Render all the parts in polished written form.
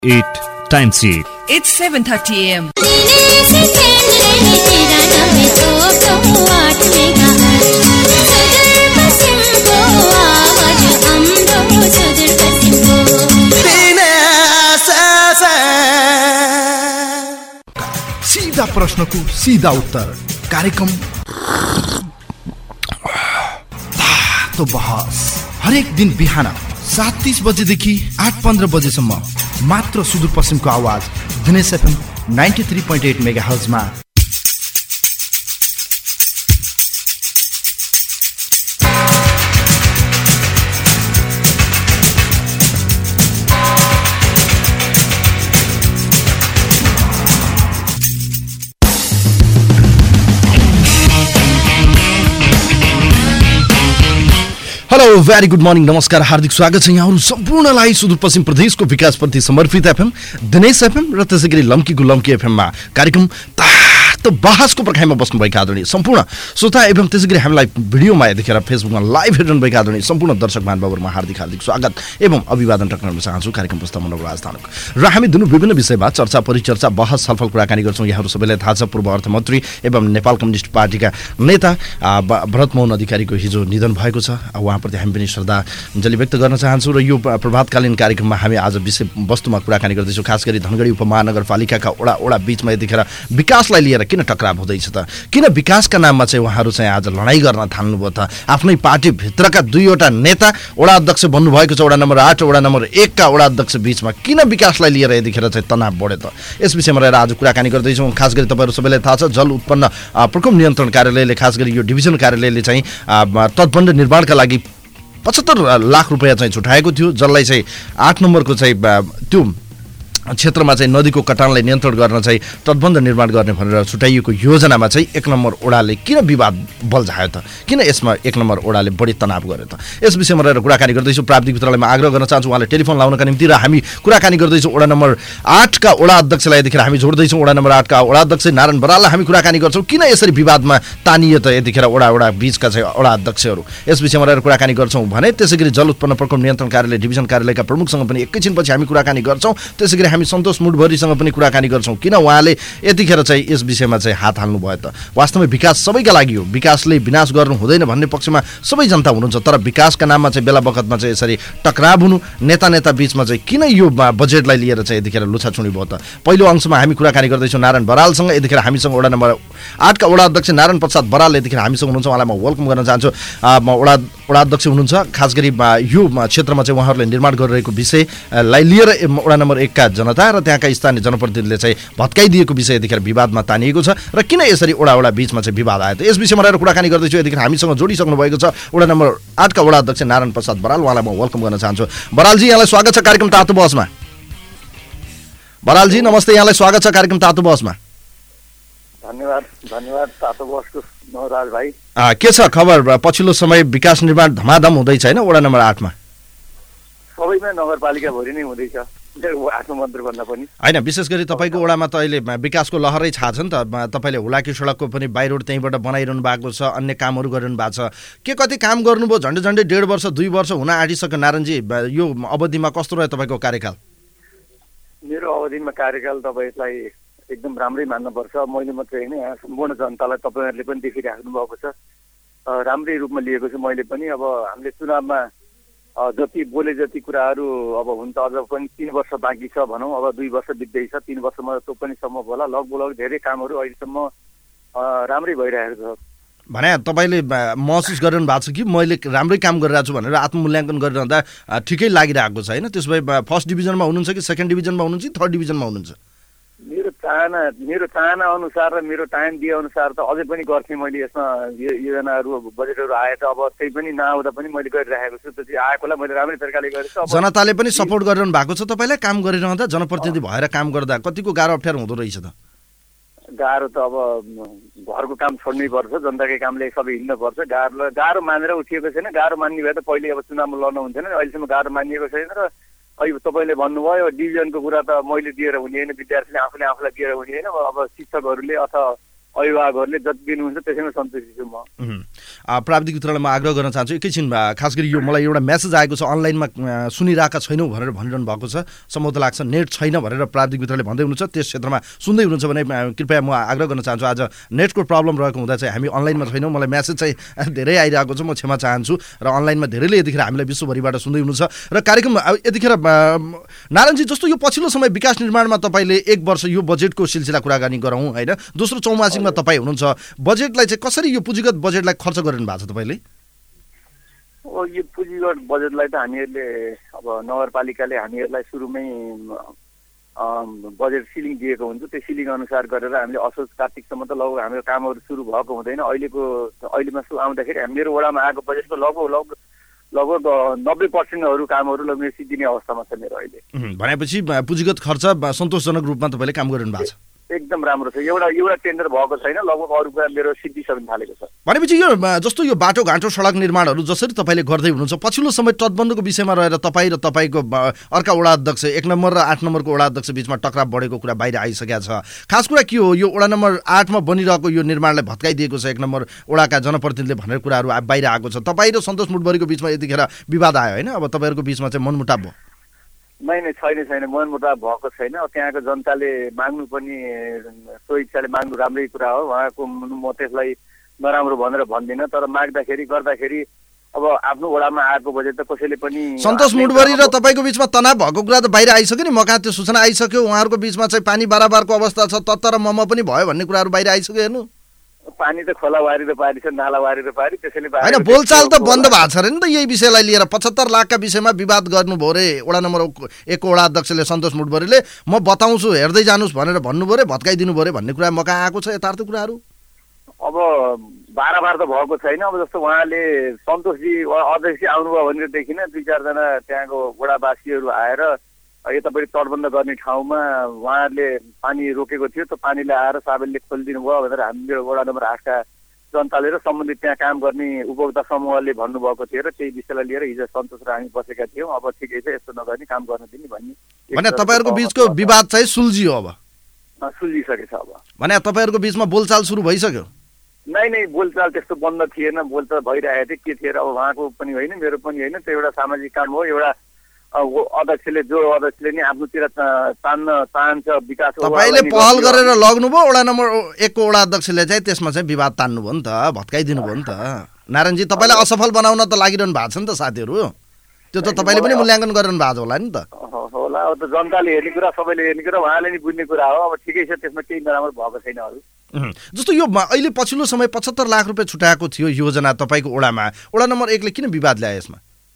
8 time sheet. It's 7:30 a.m. सीधा प्रश्नको सीधा उत्तर कार्यक्रम तो बहस हरेक दिन बिहान 7:30 बजेदेखि 8:15 बजेसम्म मात्र सुदूरपश्चिमको आवाज दिनेश एफएम 93.8 मेगाहर्जमा। हेलो भेरी गुड मर्निङ, नमस्कार, हार्दिक स्वागत छ यहाँहरू सम्पूर्णलाई सुदूरपश्चिम प्रदेशको विकासप्रति समर्पित एफएम दिनेश एफएम र त्यसै गरी लम्कीको लम्की एफएममा कार्यक्रम त बहसको पर्खाइमा बस्नुभएका आदरणीय सम्पूर्ण श्रोता एवं त्यसै गरी हामीलाई भिडियोमा देखेर फेसबुकमा लाइभ हेर्नुभएका आदरणीय सम्पूर्ण दर्शक महानुभावहरूमा हार्दिक स्वागत एवं अभिवादन टक्राउन चाहन्छु। कार्यक्रम प्रस्ताव मनोराज धानुक र हामी दुनु विभिन्न विषयमा चर्चा परिचर्चा बहस छलफल कुराकानी गर्छौँ। यहाँहरू सबैलाई थाहा छ पूर्व अर्थमन्त्री एवं नेपाल कम्युनिस्ट पार्टीका नेता भरत मोहन अधिकारीको हिजो निधन भएको छ। उहाँप्रति हामी पनि श्रद्धाञ्जली व्यक्त गर्न चाहन्छौँ र यो प्रभातकालीन कार्यक्रममा हामी आज विषय वस्तुमा कुराकानी गर्दैछौँ। खास गरी धनगढी उपमहानगरपालिकाका वडा बीचमा यतिखेर विकासलाई लिएर किन टक्राव हुँदैछ त? किन विकासका नाममा चाहिँ उहाँहरू चाहिँ आज लडाइँ गर्न थाल्नुभयो त? आफ्नै पार्टीभित्रका दुईवटा नेता वडा अध्यक्ष बन्नुभएको छ, वडा नम्बर 8 वडा नम्बर 1 का वडा अध्यक्ष बीचमा किन विकासलाई लिएर यतिखेर चाहिँ तनाव बढ्यो त? यस विषयमा रहेर आज कुराकानी गर्दैछौँ। खास गरी तपाईँहरू सबैलाई थाहा छ जल उत्पन्न प्रकोप नियन्त्रण कार्यालयले खास गरी यो डिभिजन कार्यालयले चाहिँ तटबन्ध निर्माणका लागि 75 लाख रुपियाँ चाहिँ छुटाएको थियो, जसलाई चाहिँ 8 नम्बरको चाहिँ त्यो क्षेत्रमा चाहिँ नदीको कटानलाई नियन्त्रण गर्न चाहिँ तटबन्ध निर्माण गर्ने भनेर छुटाइएको योजनामा चाहिँ 1 नम्बर ओडाले किन विवाद बल्झायो त? किन यसमा 1 नम्बर ओडाले बढी तनाव गर्यो त? यस विषयमा रहेर कुराकानी गर्दैछु। प्राविधिक मित्रलाई म आग्रह गर्न चाहन्छु उहाँले टेलिफोन लाउनका निम्ति र हामी कुराकानी गर्दैछौँ वडा नम्बर 8 का वडा अध्यक्षलाई यतिखेर हामी जोड्दैछौँ। वडा नम्बर 8 का वडा अध्यक्ष नारायण बराललाई हामी कुराकानी गर्छौँ किन यसरी विवादमा तानिए त यतिखेर वडा बीचका चाहिँ वडा अध्यक्षहरू। यस विषयमा रहेर कुराकानी गर्छौँ भने त्यसै गरी जल उत्पन्न प्रकोप नियन्त्रण कार्यालय डिभिजन कार्यालयका प्रमुखसँग पनि एकैछिनपछि हामी कुराकानी गर्छौँ। त्यसै गरी हामी सन्तोष मुडभरीसँग पनि कुराकानी गर्छौँ किन उहाँले यतिखेर चाहिँ यस विषयमा चाहिँ हात हाल्नुभयो त? वास्तवमै विकास सबैका लागि हो, विकासले विनाश गर्नु हुँदैन भन्ने पक्षमा सबै जनता हुनुहुन्छ, तर विकासका नाममा चाहिँ बेला बखतमा चाहिँ यसरी टक्राव हुनु नेता बीचमा चाहिँ किन यो बजेटलाई लिएर चाहिँ यतिखेर लुछाछुनी भयो त? पहिलो अंशमा हामी कुराकानी गर्दैछौँ नारायण बरालसँग। यतिखेर हामीसँग वडा नम्बर 8 का वडा अध्यक्ष नारायण प्रसाद बराल यतिखेर हामीसँग हुनुहुन्छ। उहाँलाई म वेलकम गर्न चाहन्छु। वडा अध्यक्ष हुनुहुन्छ। खास गरी यो क्षेत्रमा चाहिँ उहाँहरूले निर्माण गरिरहेको विषयलाई लिएर वडा नम्बर 1 का जनता र त्यहाँका स्थानीय जनप्रतिनिधिले चाहिँ भत्काइदिएको विषय यतिखेर विवादमा तानिएको छ र किन यसरी वडा बीचमा चाहिँ विवाद आयो त? यस विषयमा रहेर कुराकानी गर्दैछु। यतिखेर हामीसँग जोडिसक्नु भएको छ वडा नम्बर 8 का वडा अध्यक्ष नारायण प्रसाद बराल। उहाँलाई म वेलकम गर्न चाहन्छु। बरालजी यहाँलाई स्वागत छ कार्यक्रम तातो बहसमा। बरालजी नमस्ते, यहाँलाई स्वागत छ कार्यक्रम तातो बहसमा। धन्यवाद तातो बहसको नवराज भाइ। के छ खबर? पछिल्लो समय विकास निर्माण धमाधम हुँदैछ हैन वडा नम्बर 8 मा? सबैमा नगरपालिका भरि नै हुँदैछ, आफ्नो मन्त्र भन्दा पनि हैन। विशेष गरी तपाईको वडामा त अहिले विकासको लहरै छा छ नि त। तपाईले हुलाकी सडकको पनि बाइ रोड त्यहीबाट बनाइरहनु भएको छ, अन्य कामहरू गरिरहनु भएको छ। के कति काम गर्नुभयो? झन्डै 1.5 वर्ष 2 वर्ष हुन आँटिसक्यो नारायणजी। यो अवधिमा कस्तो रह्यो तपाईँको कार्यकाल? मेरो अवधिमा कार्यकाल तपाईँलाई एकदम राम्रै मान्नुपर्छ। मैले मात्रै होइन, यहाँ सम्पूर्ण जनतालाई तपाईँहरूले पनि देखिराख्नु भएको छ, राम्रै रूपमा लिएको छु मैले पनि। अब हामीले चुनावमा जति बोले जति कुराहरू अब हुन्छ, अझ पनि 3 वर्ष बाँकी छ भनौँ, अब 2 वर्ष बित्दैछ, 3 वर्षमा त्यो पनि सम्भव होला। लगभग धेरै कामहरू अहिलेसम्म राम्रै भइरहेको छ भने तपाईँले महसुस गरिरहनु भएको छ कि मैले राम्रै काम गरिरहेको छु भनेर आत्ममूल्याङ्कन गरिरहँदा ठिकै लागिरहेको छ होइन? त्यसो भए फर्स्ट डिभिजनमा हुनुहुन्छ कि सेकेन्ड डिभिजनमा हुनुहुन्छ कि थर्ड डिभिजनमा हुनुहुन्छ? मेरो चाहना अनुसार र मेरो टाइम दिए अनुसार त अझै पनि गर्थेँ मैले। यसमा योजनाहरू बजेटहरू आए त अब त्यही पनि नआउँदा पनि मैले गरिरहेको छु। त्यो आएकोलाई मैले राम्रै तरिकाले गरेँ। जनताले पनि सपोर्ट गरिरहनु भएको छ तपाईँलाई काम गरिरहँदा? जनप्रतिनिधि भएर काम गर्दा कतिको गाह्रो अप्ठ्यारो हुँदो रहेछ त? गाह्रो त अब घरको काम छोड्नै पर्छ, जनताकै कामले सबै हिँड्नुपर्छ। गाह्रो मानेर उठिएको छैन। गाह्रो मान्ने भए त पहिले अब चुनावमा लड्नु हुन्थेन। अहिलेसम्म गाह्रो मानिएको छैन। र अहिले तपाईँले भन्नुभयो डिभिजनको कुरा त मैले दिएर हुने होइन, विद्यार्थीले आफूलाई दिएर हुने होइन। अब शिक्षकहरूले अथवा अभिभावकहरूले जति दिनुहुन्छ त्यसैमा सन्तुष्टि छु म। प्राविधिक मित्रलाई म आग्रह गर्न चाहन्छु एकैछिन खास गरी यो मलाई एउटा मेसेज आएको छ अनलाइनमा सुनिरहेका छैनौ भनेर भनिरहनु भएको छ सम्भवतः लाग्छ नेट छैन भनेर प्राविधिक मित्रले भन्दै हुनुहुन्छ त्यस क्षेत्रमा सुन्दै हुनुहुन्छ भने कृपया म आग्रह गर्न चाहन्छु आज नेटको प्रब्लम रहेको हुँदा चाहिँ हामी अनलाइनमा छैनौँ मलाई मेसेज चाहिँ धेरै आइरहेको छ म क्षमा चाहन्छु र अनलाइनमा धेरैले यतिखेर हामीलाई विश्वभरिबाट सुन्दै हुनुहुन्छ र कार्यक्रम यतिखेर नारायणजी जस्तो यो पछिल्लो समय विकास निर्माणमा तपाईँले 1 वर्ष यो बजेटको सिलसिला कुराकानी गरौँ होइन दोस्रो चौमासिकमा तपाईँ हुनुहुन्छ बजेटलाई चाहिँ कसरी यो पुँजीगत बजेटलाई खर्च गरिरहनु भएको छ तपाईँले यो पुँजीगत बजेटलाई त हामीहरूले अब नगरपालिकाले हामीहरूलाई सुरुमै बजेट सिलिङ दिएको हुन्छ त्यो सिलिङ अनुसार गरेर हामीले असोज कार्तिकसम्म त लगभग हाम्रो कामहरू सुरु भएको हुँदैन अहिलेमा आउँदाखेरि मेरो वडामा आएको बजेटको लगभग 90% कामहरू लगभग सिद्धिने अवस्थामा छ मेरो अहिले भनेपछि पुँजीगत खर्च सन्तोषजनक रूपमा तपाईँले काम गरिरहनु भएको छ एकदम राम्रो छ एउटा टेन्डर भएको छैन लगभग अरू कुरा मेरो सिद्धिसक्न थालेको छ भनेपछि यो जस्तो यो बाटो घाटो सडक निर्माणहरू जसरी तपाईँले गर्दै हुनुहुन्छ पछिल्लो समय तटबन्धको विषयमा रहेर तपाईँ र तपाईँको अर्का वडा अध्यक्ष 1 नम्बर र 8 नम्बरको वडा अध्यक्ष बीचमा टक्राव बढेको कुरा बाहिर आइसकेको छ खास कुरा के हो यो वडा नम्बर 8 मा बनिरहेको यो निर्माणलाई भत्काइदिएको छ 1 नम्बर वडाका जनप्रतिनिधिले भनेर कुराहरू बाहिर आएको छ तपाईँ र सन्तोष मुडबरीको बीचमा यतिखेर विवाद आयो होइन अब तपाईँहरूको बीचमा चाहिँ मनमुटाव भयो नै छैन मनमुटाव भएको छैन त्यहाँको जनताले माग्नु पनि सो इच्छाले माग्नु राम्रै कुरा हो उहाँको म त्यसलाई नराम्रो भनेर भन्दिनँ तर माग्दाखेरि गर्दाखेरि अब आफ्नो वडामा आएको बजेट त कसैले पनि सन्तोष मुडबरी र तपाईँको बीचमा तनाव भएको कुरा त बाहिर आइसक्यो नि मका त्यो सूचना आइसक्यो उहाँहरूको बीचमा चाहिँ पानी बाराबारको अवस्था छ तत्तर मम पनि भयो भन्ने कुराहरू बाहिर आइसक्यो हेर्नु पानी त खोला वारेर पारी छ नाला वारेर पारी त्यसैले हैन बोलचाल त बन्द भएको छ रे नि त यही विषयलाई लिएर 75 लाखका विषयमा विवाद गर्नुभयो रे वडा नम्बर 1 को वडा अध्यक्षले सन्तोष मुडबरीले म बताउँछु हेर्दै जानुस् भनेर भन्नुभयो रे भत्काइदिनु भयो रे भन्ने कुरा मका आएको छ यथार्थ कुराहरू अब बारबार त भएको छैन अब जस्तो उहाँले सन्तोषजी अध्यक्ष आउनुभयो भनेर देखिन 2-4 जना त्यहाँको वडावासीहरू आएर यतापट्टि तटबन्ध गर्ने ठाउँमा उहाँहरूले पानी रोकेको थियो त्यो पानीले आएर साबेलले खोलिदिनु भयो भनेर हाम्रो वडा नम्बर 8 का जनताले र सम्बन्धित त्यहाँ काम गर्ने उपभोक्ता समूहले भन्नुभएको थियो र त्यही विषयलाई लिएर हिजो सन्तोष र हामी बसेका थियौँ अब ठिकै छ यस्तो नगर्ने काम गर्न दिने भन्ने भने तपाईँहरूको बीचको विवाद चाहिँ सुल्झियो अब सुल्झिसकेछ अब भने तपाईँहरूको बीचमा बोलचाल सुरु भइसक्यो नै बोलचाल त्यस्तो बन्द थिएन बोलचाल भइरहेको थियो के थिएर अब उहाँको पनि होइन मेरो पनि होइन त्यो एउटा सामाजिक काम हो एउटा अध्यक्षले नि आफ्नोतिर तान्न चाहन्छ विकास तपाईले पहल गरेर लग्नुभयो वडा नम्बर 1 को वडा अध्यक्षले चाहिँ त्यसमा चाहिँ विवाद तान्नुभयो नि त भत्काइदिनु भयो नि त नारायणजी तपाईलाई असफल बनाउन त लागिरहनु भएको छ नि त साथीहरू त्यो त तपाईले पनि मूल्याङ्कन गरिरहनु भएको होला नि त होला अब त जनताले हेर्ने कुरा सबैले हेर्ने कुरा उहाँले नि बुझ्ने कुरा हो अब ठिकै छ त्यसमा केही नराम्रो भएको छैन अरू जस्तो यो अहिले पछिल्लो समय 75 लाख रुपैयाँ छुट्याएको थियो योजना तपाईको वडामा वडा नम्बर 1 ले किन विवाद ल्याए यसमा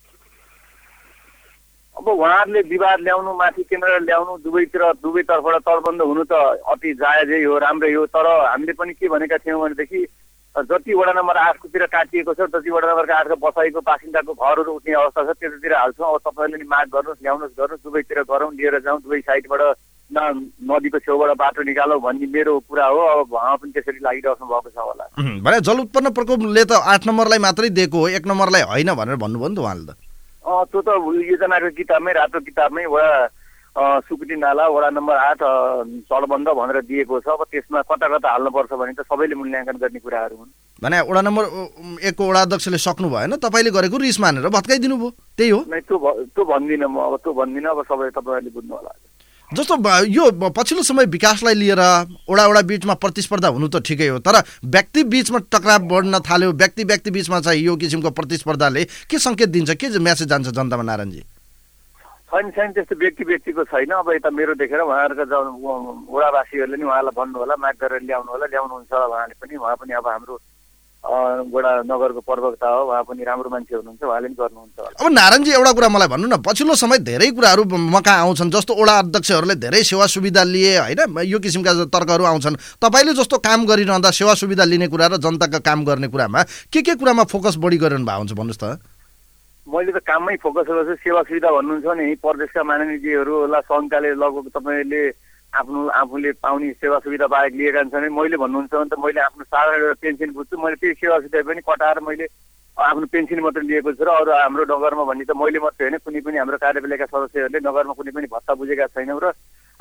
अब उहाँहरूले विवाद ल्याउनु माथि केन्द्र ल्याउनु दुवैतर्फबाट तटबन्ध हुनु त अति जायजै हो राम्रै हो तर हामीले पनि के भनेका थियौँ भनेदेखि जति वडा नम्बर 8 को तिर काटिएको छ जति वडा नम्बर 8 को बसाइको बासिन्दाको घरहरू उठ्ने अवस्था छ त्यतातिर हाल्छौँ अब तपाईँहरूले नि माग गर्नुहोस् ल्याउनुहोस् दुवैतिर गरौँ लिएर जाउँ दुवै साइडबाट नदीको छेउबाट बाटो निकालौँ भन्ने मेरो कुरा हो अब उहाँ पनि त्यसरी लागिराख्नु भएको छ होला भने जल उत्पन्न प्रकोपले त 8 नम्बरलाई मात्रै दिएको हो 1 नम्बरलाई होइन भनेर भन्नुभयो नि त उहाँले त त्यो त योजनाको किताबमै रातो किताबमै वडा सुकुटी नाला वडा नम्बर 8 तटबन्ध भनेर दिएको छ अब त्यसमा कता कता हाल्नुपर्छ भने त सबैले मूल्याङ्कन गर्ने कुराहरू हुन् भने वडा नम्बर 1 को वडा अध्यक्षले सक्नु भएन तपाईले गरेको रिस मानेर भत्काइदिनु भयो त्यही हो नै त्यो भन्दिनँ म अब त्यो भन्दिनँ अब सबै तपाईहरुले बुझ्नु होला जस्तो यो पछिल्लो समय विकासलाई लिएर वडा बीचमा प्रतिस्पर्धा हुनु त ठिकै हो तर व्यक्ति बीचमा टकराव बढ्न थाल्यो व्यक्ति बीचमा चाहिँ यो किसिमको प्रतिस्पर्धाले के संकेत दिन्छ के मेसेज जान्छ जनतामा नारायणजी छैन त्यस्तो व्यक्तिको छैन अब यता मेरो देखेर उहाँहरूका वडावासीहरूले नि उहाँलाई भन्नु होला माग गरेर ल्याउनुहुन्छ उहाँले पनि उहाँ पनि अब हाम्रो वडा नगरको प्रवक्ता हो उहाँ पनि राम्रो मान्छे हुनुहुन्छ उहाँले पनि गर्नुहुन्छ अब नारायणजी एउटा कुरा मलाई भन्नु न पछिल्लो समय धेरै कुराहरू मका आउँछन् जस्तो वडा अध्यक्षहरूले धेरै सेवा सुविधा लिए हैन यो किसिमका तर्कहरू आउँछन् तपाईले जस्तो काम गरिरहँदा सेवा सुविधा लिने कुरा र जनताको काम गर्ने कुरामा के कुरामा फोकस बढी गरिरहनु भएको हुन्छ भन्नुस् त मैले त काममै फोकस गर्छु सेवा सुविधा भन्नुहुन्छ नि प्रदेशका माननीयजीहरूलाई सङ्घकाले लगभग तपाईँले आफूले पाउने सेवा सुविधा बाहेक लिएका छन् मैले भन्नुहुन्छ भने त मैले आफ्नो साधारण एउटा पेन्सन बुझ्छु मैले त्यही सेवा सुविधा पनि कटाएर मैले आफ्नो पेन्सन मात्र लिएको छु र अरू हाम्रो नगरमा भन्ने त मैले मात्रै होइन कुनै पनि हाम्रो कार्यपालिका सदस्यहरूले नगरमा कुनै पनि भत्ता बुझेका छैनौँ र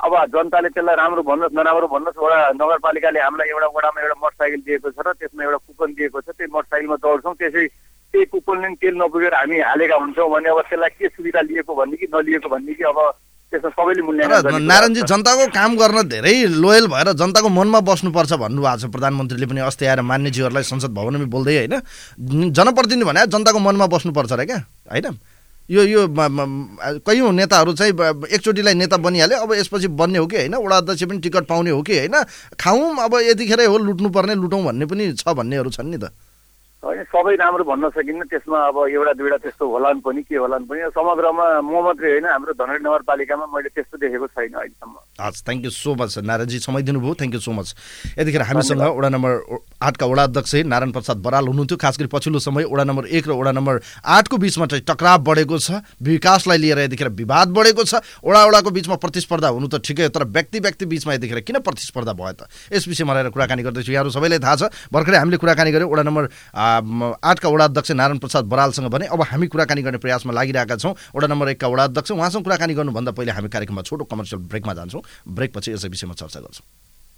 अब जनताले त्यसलाई राम्रो भन्नुहोस् नराम्रो भन्नुहोस्, वडा नगरपालिकाले हामीलाई एउटा वडामा एउटा मोटरसाइकल दिएको छ र त्यसमा एउटा कुपन दिएको छ, त्यही मोटरसाइकलमा दौड्छौँ, त्यही कुपनले तेल नपुगेर हामी हालेका हुन्छौँ भने अब त्यसलाई के सुविधा लिएको भन्ने कि नलिएको भन्ने कि अब त्यसमा सबैले मूल्याङ्कन। नारायणजी, जनताको काम गर्न धेरै लोयल भएर जनताको मनमा बस्नुपर्छ भन्नुभएको छ प्रधानमन्त्रीले पनि अस्ति आएर मान्यजीहरूलाई संसद भवनमा बोल्दै, होइन? जनप्रतिनिधि भने जनताको मनमा बस्नुपर्छ र क्या, होइन? यो कयौँ नेताहरू चाहिँ एकचोटिलाई नेता बनिहाल्यो, अब यसपछि बन्ने हो कि होइन, वडा अध्यक्ष पनि टिकट पाउने हो कि होइन, खाउँ अब यतिखेरै हो, लुट्नुपर्ने लुटौँ भन्ने पनि छ भन्नेहरू छन् नि त। होइन, सबै राम्रो भन्न सकिन्न, त्यसमा अब एउटा दुईवटा त्यस्तो होलान् पनि के होलान् पनि। समग्रमा म मात्रै होइन, हाम्रो धनगढी नगरपालिकामा मैले त्यस्तो देखेको छैन अहिलेसम्म। हस्, थ्याङ्क यू सो मच नारायणजी, समय दिनुभयो, थ्याङ्क यू सो मच। यतिखेर हामीसँग वडा नम्बर 8 का वडा अध्यक्ष नारायण प्रसाद बराल हुनुहुन्थ्यो। खास गरी पछिल्लो समय वडा नम्बर 1 र वडा नम्बर 8 को बिचमा चाहिँ टकराव बढेको छ, विकासलाई लिएर यतिखेर विवाद बढेको छ। वडाको बिचमा प्रतिस्पर्धा हुनु त ठिकै, तर व्यक्ति बिचमा यतिखेर किन प्रतिस्पर्धा भयो त, यस विषयमा रहेर कुराकानी गर्दैछु। यहाँहरू सबैलाई थाहा छ, भर्खरै हामीले कुराकानी गऱ्यौँ वडा नम्बर 8 का वडा अध्यक्ष नारायण प्रसाद बरालसँग भने अब हामी कुराकानी गर्ने प्रयासमा लागिरहेका छौँ। वडा नम्बर 1 का वडा अध्यक्ष, उहाँसँग कुराकानी गर्नुभन्दा पहिले हामी कार्यक्रममा छोटो कमर्सियल ब्रेकमा जान्छौँ। ब्रेकपछि यसै विषयमा चर्चा गर्छौँ।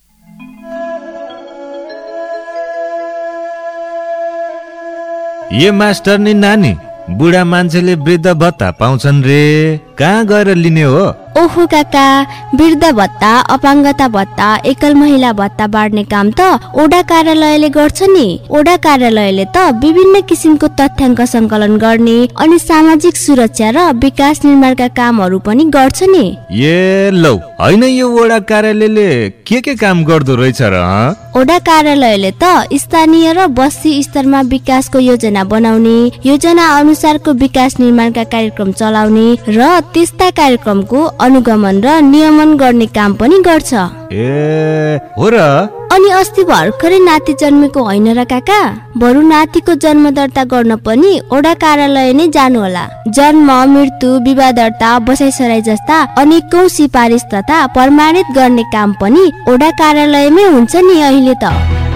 ये मास्टर नि नानी, बुढा मान्छेले वृद्ध भत्ता पाउँछन् रे, कहाँ गएर लिने हो? ओहो काका, वृद्ध भत्ता, अपाङ्गता भत्ता, एकल महिला भत्ता बाँड्ने काम त ओडा कार्यालयले गर्छ नि। ओडा कार्यालयले त विभिन्न किसिमको तथ्याङ्क सङ्कलन गर्ने अनि सामाजिक सुरक्षा र विकास निर्माणका कामहरू पनि गर्छ नि। ए लौ, होइन यो ओडा कार्यालयले के काम गर्दो रहेछ र? ओडा कार्यालयले त स्थानीय र बस्ती स्तरमा विकासको योजना बनाउने, योजना अनुसारको विकास निर्माणका कार्यक्रम चलाउने र त्यस्ता कार्यक्रमको अनुगमन र नियमन गर्ने काम पनि गर्छ। ए हो र? अनि अस्ति भर्खरै नाति जन्मेको होइन र काका, बरु नातिको जन्म दर्ता गर्न पनि ओडा कार्यालय नै जानु होला। जन्म, मृत्यु, विवाह दर्ता, बसाइसराई जस्ता अनेकौं सिफारिस तथा प्रमाणित गर्ने काम पनि ओडा कार्यालयमै हुन्छ नि अहिले त।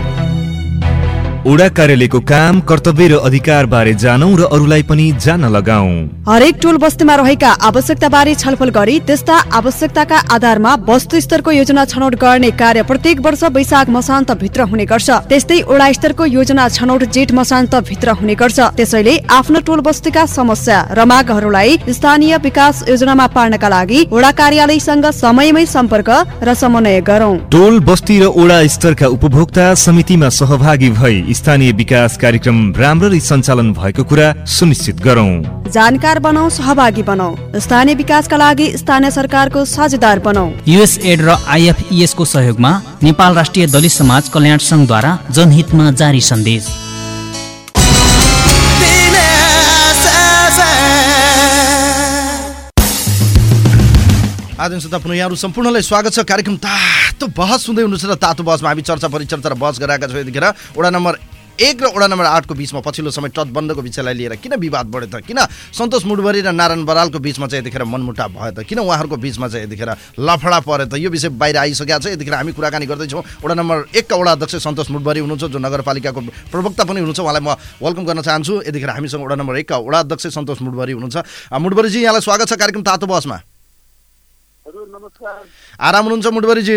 ओडा कार्यालयको काम, कर्तव्य र अधिकार बारे जानौं र अरूलाई पनि जान्न लगाऊ। हरेक टोल बस्तीमा रहेका आवश्यकता बारे छलफल गरी त्यस्ता आवश्यकताका आधारमा वस्तु स्तरको योजना छनौट गर्ने कार्य प्रत्येक वर्ष वैशाख मसान्त भित्र हुने गर्छ। त्यस्तै ओडा स्तरको योजना छनौट जेठ मसान्त भित्र हुने गर्छ। त्यसैले आफ्नो टोल बस्तीका समस्या र मागहरूलाई स्थानीय विकास योजनामा पार्नका लागि ओडा कार्यालयसँग समयमै सम्पर्क र समन्वय गरौं। टोल बस्ती र ओडा स्तरका उपभोक्ता समितिमा सहभागी भई स्थानीय विकास कार्यक्रम राम्ररी सञ्चालन भएको कुरा सुनिश्चित गरौं। जानकार बनाऊ, सहभागी बनाऊ, स्थानीय विकासका लागि स्थानीय सरकारको साझेदार बनाऊ। युएसएड र आइएफइएस को सहयोगमा नेपाल राष्ट्रिय दलित समाज कल्याण संघद्वारा जनहितमा जारी सन्देश। आदरणीय श्रोता, पुनः यहाँहरू सम्पूर्णलाई स्वागत छ। कार्यक्रम तातो बहस हुँदै हुनुहुन्छ र तातो बहसमा हामी चर्चा परिचर्चा र बहस गराएका छौँ। यतिखेर वडा नम्बर 1 र वडा नम्बर 8 को बिचमा पछिल्लो समय तटबन्धको विषयलाई लिएर किन विवाद बढ्यो त, किन सन्तोष मुडबरी र नारायण बरालको बिचमा चाहिँ यतिखेर मनमुटाव भयो त, किन उहाँहरूको बिचमा चाहिँ यतिखेर लफडा पऱ्यो त, यो विषय बाहिर आइसकेको छ। यतिखेर हामी कुराकानी गर्दैछौँ। वडा नम्बर 1 का वडा अध्यक्ष सन्तोष मुडबरी हुनुहुन्छ, जो नगरपालिकाको प्रवक्ता पनि हुनुहुन्छ, उहाँलाई म वेलकम गर्न चाहन्छु। यतिखेर हामीसँग वडा नम्बर 1 का वडा अध्यक्ष सन्तोष मुडबरी हुनुहुन्छ। मुडबरीजी, यहाँलाई स्वागत छ कार्यक्रम तातो बहसमा। आराम हुनुहुन्छ मुडबरीजी?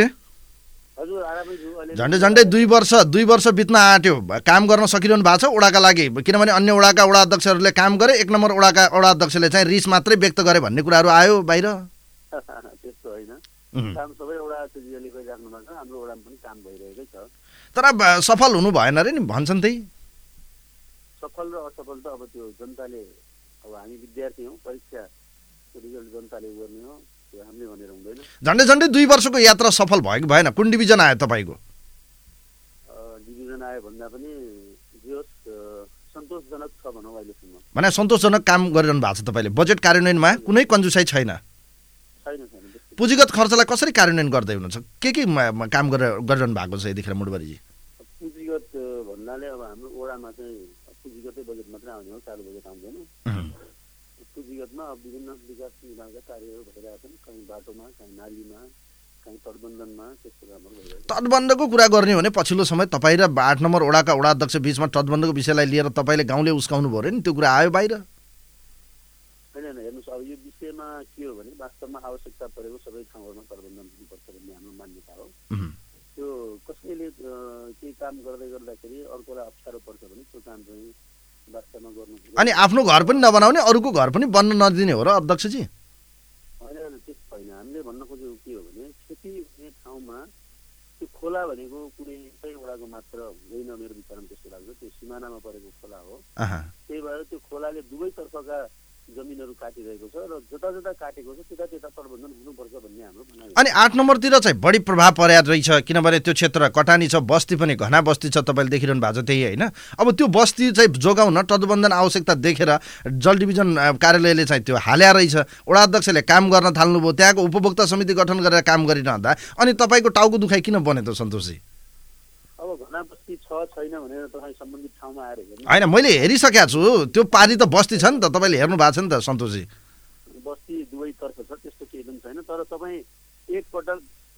झन्डै 2 वर्ष बित्न आँट्यो, काम गर्न सकिरहनु भएको छ ओडाका लागि, किनभने अन्य ओडाका वडा अध्यक्षहरूले काम गरे, 1 नम्बर ओडाका वडा अध्यक्षले चाहिँ रिस मात्रै व्यक्त गरे भन्ने कुराहरू आयो बाहिर। त्यस्तो होइन, काम सबै वडा अध्यक्षले गरिराख्नु भएको छ, हाम्रो वडामा पनि काम भइरहेकै छ। तर सफल हुनु भएन रे नि भन्छन् त्यही। सफल र असफल त अब त्यो जनताले, अब हामी विद्यार्थी हौँ, परीक्षाको रिजल्ट जनताले गर्ने हो, हामीले भनेर हुँदैन। झन्डै 2 वर्षको यात्रा सफल भयो कि भएन? कुन डिभिजन आयो तपाईँको? डिभिजन आयो भन्दा पनि सन्तोषजनक छ भनौँ अहिलेसम्म। भने सन्तोषजनक काम गरिरहनु भएको छ तपाईँले। बजेट कार्यान्वयनमा कुनै कन्जुसाइ छैन? पुँजीगत खर्चलाई कसरी कार्यान्वयन गर्दै हुनुहुन्छ? के काम गरिरहनु भएको छ यतिखेर मुडबरीजी? पुँजीगत भन्नाले अब हाम्रो ओडामा चाहिँ पुँजीगतै बजेट मात्रै आउने हो, चालु बजेट आउँदैन। पुँजीगतमा विभिन्न विकास निर्माणका कार्यहरू भइरहेका छन्, कहीँ बाटोमा, कहीँ नालीमा, कहीँ तटबन्धनमा, त्यस्तो कामहरू भइरहेको छ। तटबन्धको कुरा गर्ने हो भने पछिल्लो समय तपाईँ र 8 नम्बर ओडाका वडा अध्यक्ष बिचमा तटबन्धको विषयलाई लिएर तपाईँले गाउँले उस्काउनु भयो नि, त्यो कुरा आयो बाहिर? होइन, हेर्नुहोस्, अब यो विषयमा के हो भने वास्तवमा आवश्यकता परेको सबै ठाउँहरूमा तटबन्ध गर्दै गर्दाखेरि अर्कोलाई अप्ठ्यारो पर्छ भने त्यो काम चाहिँ वास्तवमा गर्नु अनि आफ्नो घर पनि नबनाउने अरूको घर पनि बन्न नदिने हो र अध्यक्षजी? होइन त्यस्तो होइन। हामीले भन्न खोजेको के हो भने खेती हुने ठाउँमा त्यो खोला भनेको कुनै एउटै वडाको मात्र हुँदैन, मेरो विचारमा त्यस्तो लाग्छ। त्यो सिमानामा परेको खोला हो। त्यही भएर त्यो खोलाले दुवैतर्फका जमिनहरू काटिरहेको छ र जता जता काटेको छ त्यता त्यता प्रबन्धन हुनुपर्छ भन्ने हाम्रो भनाइ। अनि 8 नम्बरतिर चाहिँ बढी प्रभाव पर्या रहेछ, किनभने त्यो क्षेत्र कटानी छ, बस्ती पनि घना बस्ती छ, तपाईँले देखिरहनु भएको छ त्यही होइन? अब त्यो बस्ती चाहिँ जोगाउन तटबन्धन आवश्यकता देखेर जल डिभिजन कार्यालयले चाहिँ त्यो हाल्या रहेछ। वडा अध्यक्षले काम गर्न थाल्नुभयो, त्यहाँको उपभोक्ता समिति गठन गरेर काम गरिरहँदा अनि तपाईँको टाउको दुखाइ किन बन्यो त सन्तोषजी? अब घना बस्ती छ छैन भनेर तपाईँ सम्बन्धित ठाउँमा आएर हेर्नु। होइन, मैले हेरिसकेको छु, त्यो पारी त बस्ती छ नि त, तपाईँले हेर्नु भएको छ नि त सन्तोषजी? बस्ती दुवैतर्फ छ, त्यस्तो केही पनि छैन। तर तपाईँ एकपटक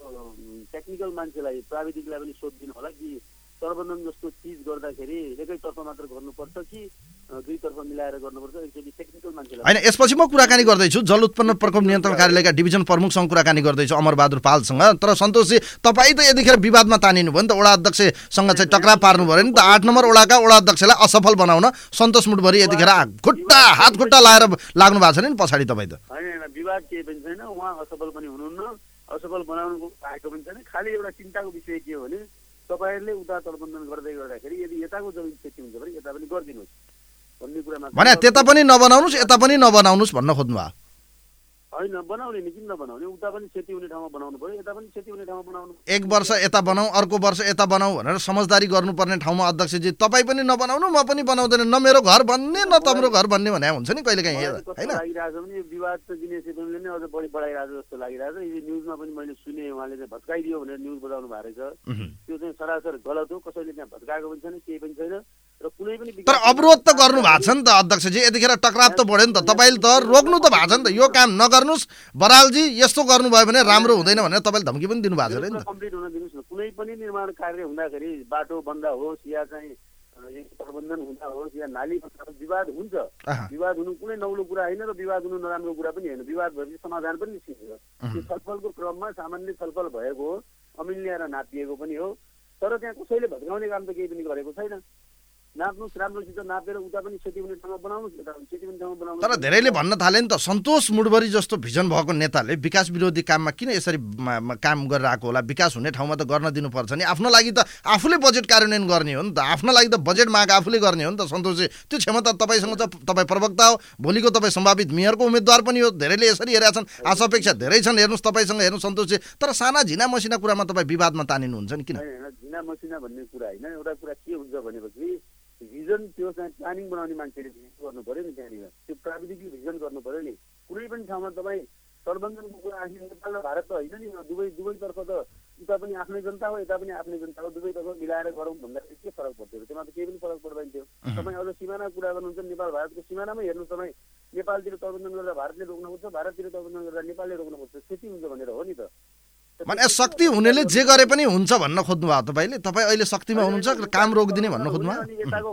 टेक्निकल मान्छेलाई, प्राविधिकलाई पनि सोधिदिनु होला कि प्रबन्धन जस्तो चिज गर्दाखेरि एकैतर्फ मात्र गर्नुपर्छ कि दुईतर्फ मिलाएर गर्नुपर्छ। एकचोटि टेक्निकल मान्छेलाई होइन, यसपछि म कुराकानी गर्दैछु जल उत्पन्न प्रकोप नियन्त्रण कार्यालयका डिभिजन प्रमुखसँग कुराकानी गर्दैछु, अमरबहादुर पालसँग। तर सन्तोषजी, तपाईँ त यतिखेर विवादमा तानिनु भयो नि त, वडा अध्यक्षसँग चाहिँ टक्राव पार्नु भयो नि त। 8 नम्बर वडाका वडा अध्यक्षलाई असफल बनाउन सन्तोष मुठभरि यतिखेर हात खुट्टा लाएर लाग्नु भएको छ नि पछाडि तपाईँ त? होइन, विवाद केही पनि छैन। उहाँ असफल पनि हुनुहुन्न, असफल बनाउनुको आएको पनि छैन। खालि एउटा चिन्ताको विषय के हो भने तपाईँहरूले उता तटबन्धन गर्दै गर्दाखेरि यदि यताको जमिन क्षति हुन्छ भने यता पनि गरिदिनुहोस् भन्ने कुरामा भने त्यता पनि नबनाउनुहोस् यता पनि नबनाउनुहोस् भन्न खोज्नु भयो? होइन, बनाउने नि, किन नबनाउने? उता पनि क्षति हुने ठाउँमा बनाउनु पर्यो, यता पनि क्षति हुने ठाउँमा बनाउनु। एक वर्ष यता बनाऊ, अर्को वर्ष यता बनाऊ भनेर समझदारी गर्नुपर्ने ठाउँमा अध्यक्षजी तपाईँ पनि नबनाउनु, म पनि बनाउँदैन, न मेरो घर भन्ने न तम्रो घर भन्ने भने हुन्छ नि कहिलेकाहीँ, होइन? लागिरहेको छ भने विवाद त दिनेश एफएमले नै अझ बढी बढाइरहेको जस्तो लागिरहेको छ। यो न्युजमा पनि मैले सुने, उहाँले चाहिँ भत्काइदियो भनेर न्युज बजाउनु भएको रहेछ। त्यो चाहिँ सरासर गलत हो। कसैले त्यहाँ भत्काएको पनि छैन, केही पनि छैन र कुनै पनि। तर अवरोध त गर्नु भएको छ नि त अध्यक्षजी, यतिखेर टक्राव त बढ्यो नि त, तपाईँले त रोक्नु त भएको छ नि त, यो काम नगर्नुहोस् बरालजी, यस्तो गर्नुभयो भने राम्रो हुँदैन भनेर तपाईँले धम्की पनि दिनु भएको छ नि त? कम्प्लिट हुन दिनुहोस् न। कुनै पनि निर्माण कार्य हुँदाखेरि बाटो बन्दा होस् या चाहिँ प्रबन्धन हुँदा होस् या नाली विवाद हुन्छ। विवाद हुनु कुनै नौलो कुरा होइन र विवाद हुनु नराम्रो कुरा पनि होइन। विवाद भएपछि समाधान पनि निश्चित हो। त्यो छलफलको क्रममा सामान्य छलफल भएको हो, अमिल्ने र नापिएको पनि हो। तर त्यहाँ कसैले भत्काउने काम त केही पनि गरेको छैन। नाप्नुहोस्, राम्रोसित नापेर उता पनि क्षति हुने ठाउँमा बनाउनुहोस्, यता पनि क्षति हुने ठाउँमा बनाउनुहोस्। तर धेरैले भन्न थाले नि त, सन्तोष मुठभरि जस्तो भिजन भएको नेताले विकास विरोधी काममा किन यसरी काम गरेर आएको होला? विकास हुने ठाउँमा त गर्न दिनुपर्छ नि। आफ्नो लागि त आफूले बजेट कार्यान्वयन गर्ने हो नि त, आफ्नो लागि त बजेट माग आफूले गर्ने हो नि त सन्तोषजी। त्यो क्षमता तपाईँसँग छ, तपाईँ प्रवक्ता हो, भोलिको तपाईँ सम्भावित मेयरको उम्मेदवार पनि हो। धेरैले यसरी हेरेका छन्, आशा अपेक्षा धेरै छन्। हेर्नुहोस् तपाईँसँग, हेर्नुहोस् सन्तोषजी, तर साना झिना मसिना कुरामा तपाईँ विवादमा तानिनुहुन्छ नि किन? झिना मसिना भन्ने कुरा होइन। एउटा कुरा के हुन्छ भनेपछि भिजन, त्यो चाहिँ प्लानिङ बनाउने मान्छेले भिजन गर्नु पर्यो नि, त्यहाँनिर त्यो प्राविधिकले भिजन गर्नु पर्यो नि। कुनै पनि ठाउँमा तपाईँ तटबन्धनको कुरा आखिर नेपाल र भारत त होइन नि, दुवैतर्फ त उता पनि आफ्नै जनता हो, यता पनि आफ्नै जनता हो, दुवैतर्फ मिलाएर गरौँ भन्दाखेरि के फरक पर्थ्यो? त्यसमा त केही पनि फरक पर्दैन थियो। तपाईँ अझ सिमाना कुरा गर्नुहुन्छ, नेपाल भारतको सिमानामै हेर्नुहोस्, तपाईँ नेपालतिर तटबन्धन गरेर भारतले रोक्नुपर्छ, भारततिर तटबन्धन गरेर नेपालले रोक्नुपर्छ, क्षति हुन्छ भनेर हो नि त। भने शक्ति हुनेले जे गरे पनि हुन्छ भन्न खोज्नु भयो तपाईँले? तपाईँ अहिले शक्तिमा हुनुहुन्छ, काम रोकिदिने भन्न खोज्नु भयो?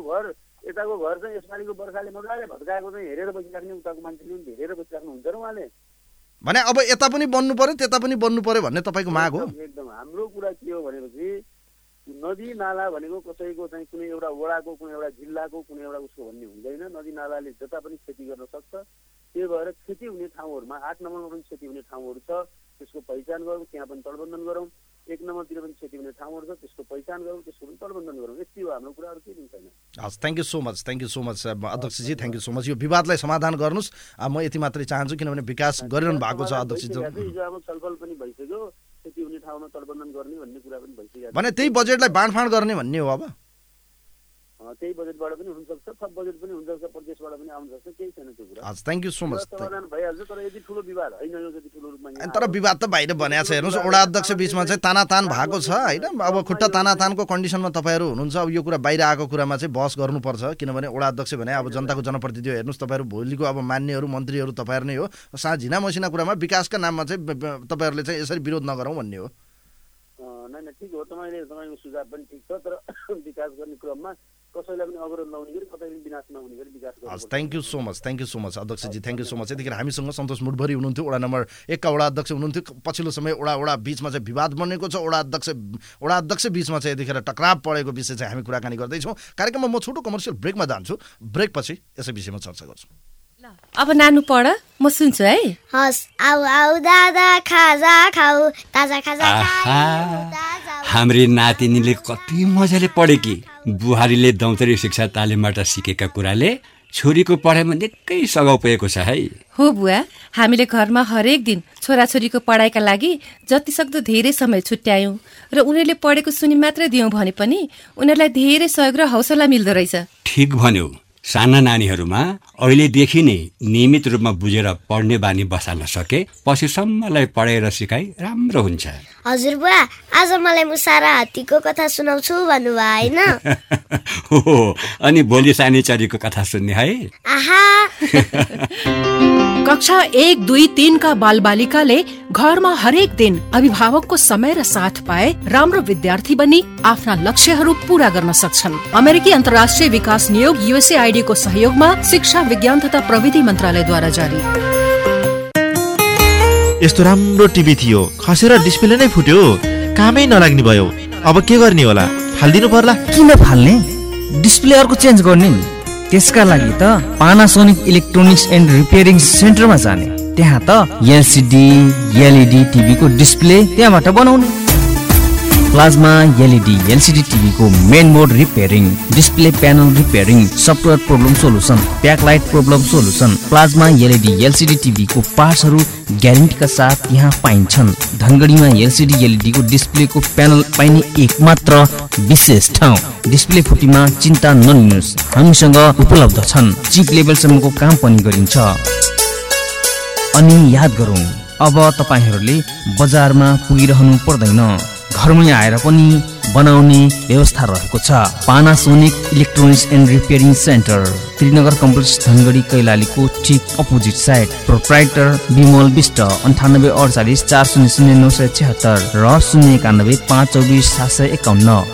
यताको घर चाहिँ यसपालिको वर्षाले मजाले भत्काएको चाहिँ हेरेर बसिराख्ने, उताको मान्छेले पनि हेरेर बसिराख्नुहुन्छ र उहाँले। भने अब यता पनि बन्नु पर्यो त्यता पनि बन्नु पर्यो भन्ने तपाईँको माग हो? एकदम। हाम्रो कुरा के हो भनेपछि नदी नाला भनेको कसैको चाहिँ कुनै एउटा वडाको, कुनै एउटा जिल्लाको, कुनै एउटा उसको भन्ने हुँदैन। नदी नालाले जता पनि क्षति गर्न सक्छ। त्यही भएर क्षति हुने ठाउँहरूमा 8 नम्बरमा पनि क्षति हुने ठाउँहरू छ, त्यसको पहिचान गरौँ, त्यहाँ पनि तटबन्धन गरौँ। 1 नम्बरतिर पनि क्षति हुने ठाउँहरू छ, त्यसको पहिचान गरौँ, त्यसको पनि तटबन्धन गरौँ। यति हो हाम्रो कुराहरू, केही पनि छैन। हस्, thank you so much, thank you so much अध्यक्षजी, थ्याङ्क यू सो मच। यो विवादलाई समाधान गर्नुहोस्, म यति मात्रै चाहन्छु, किनभने विकास गरिरहनु भएको छ अध्यक्षजी। अब छलफल पनि भइसक्यो, क्षति हुने ठाउँमा तटबन्धन गर्ने भन्ने कुरा पनि भइसक्यो। भने त्यही बजेटलाई बाँडफाँड गर्ने भन्ने हो? अब त्यही बजेटबाट पनि हुनसक्छ, थप बजेट पनि हुनसक्छ, प्रदेशबाट पनि आउन सक्छ, केही छैन त्यो कुरा। हस्, थ्याङ्क यू सो मच। समाधान भइहाल्छ, तर यदि ठुलो विवाद होइन, यो जति ठुलो रूपमा। तर विवाद त बाहिर बनेको छ। हेर्नुहोस्, वडा अध्यक्ष बिचमा चाहिँ तानातान भएको छ, होइन? अब खुट्टा तानातानको कन्डिसनमा तपाईँहरू हुनुहुन्छ। अब यो कुरा बाहिर आएको कुरामा चाहिँ बहस गर्नुपर्छ, किनभने वडा अध्यक्ष भने अब जनताको जनप्रतिनिधि हो। हेर्नुहोस्, तपाईँहरू भोलिको अब मान्नेहरू, मन्त्रीहरू तपाईँहरू नै हो। झिना मसिना कुरामा विकासका नाममा चाहिँ तपाईँहरूले चाहिँ यसरी विरोध नगरौँ भन्ने हो। होइन, ठिक हो, तपाईँको सुझाव पनि ठिक छ। तर विकास गर्ने क्रममा कसैलाई पनि अवरोध नहुने गरी कतै पनि विनाश नहुने गरी विकास गर्नु। थ्याङ्क यू सो मच अध्यक्षजी, थ्याङ्क यू सो मच। यतिखेर हामीसँग सन्तोष मुडभरी हुनुहुन्थ्यो, वडा नम्बर 1 का वडा अध्यक्ष हुनुहुन्थ्यो। पछिल्लो समय वडा बीचमा चाहिँ विवाद बनेको छ, वडा अध्यक्ष बीचमा चाहिँ यतिखेर टकराव परेको विषय चाहिँ हामी कुराकानी गर्दैछौँ। कार्यक्रममा म छोटो कमर्सियल ब्रेकमा जान्छु, ब्रेकपछि यसै विषयमा चर्चा गर्छु। अब नानु पढ, म सुन्छु है। हस्, आउ आउ दादा खाजा खाऊ, ताजा खाजा खाऊ। हाम्री नातिनीले कति मजाले पढे कि। बुहारीले दौतरी शिक्षा तालिमबाट सिकेका कुराले छोरीको पढाइमा निकै सघाउ पुगेको छ है। हो बुवा, हामीले घरमा हरेक दिन छोराछोरीको पढाइका लागि जतिसक्दो धेरै समय छुट्यायौं र उनीहरूले पढेको सुनि मात्रै दियौं भने पनि उनीहरूलाई धेरै सहयोग र हौसला मिल्दो रहेछ। ठीक भन्यौ। साना नानीहरूमा अहिलेदेखि नै नियमित रूपमा बुझेर पढ्ने बानी बसाल्न सके पछिसम्मलाई पढाएर सिकाइ राम्रो हुन्छ। हजुर बुवा, आज मलाई मुसारा हात्तीको कथा सुनाउँछु भन्नुभयो हैन? हो, अनि भोलि सानी चरीको कथा सुन्ने है। आहा। कक्षा 1, 2, 3 का बालबालिकाले घरमा हरेक दिन अभिभावकको समय र साथ पाए राम्रो विद्यार्थी बनी आफ्ना लक्ष्यहरू पूरा गर्न सक्छन्। अमेरिकी अन्तर्राष्ट्रिय विकास नियोग USAID को सहयोगमा शिक्षा विज्ञान तथा प्रविधि मन्त्रालयद्वारा जारी। यस्तो राम्रो टिभी थियो, खसेर डिस्प्ले नै फुट्यो, कामै नलाग्ने भयो। अब के गर्ने होला? फाल्दिनु पर्ला? किन फाल्ने? डिस्प्ले अर्को चेन्ज गर्ने नि। त्यसका लागि त पानासोनिक इलेक्ट्रोनिक्स एन्ड रिपेयरिङ सेन्टरमा जाने। त्यहाँ त LCD LED टिभी को डिस्प्ले त्यहाँबाट बनाउने। प्लाज्मा LED LCD टिभी को main board repairing, display panel repairing, software problem solution, backlight problem solution, plasma LED LCD TV को पार्ट्सहरू ग्यारेन्टीका साथ यहाँ पाइन्छन्। धनगढीमा LCD LED को डिस्प्ले को प्यानल पाइने एकमात्र विशेष ठाउँ। डिस्प्ले फुटीमा चिन्ता नलिनुहोस्, हामीसँग उपलब्ध छन्। चिप लेभलसम्मको काम पनि गरिन्छ। अनि याद गरौँ, अब तपाईहरूले बजारमा पुगिरहनु पर्दैन, घरमै आएर पनि बनाउने व्यवस्था रहेको छ। Panasonic electronics and repairing centre, Trinagar complex, Dhangadhi, कैलालीको ठीक opposite side. Proprietor Bimal Bista, 9848 400 976 र 091 524 751।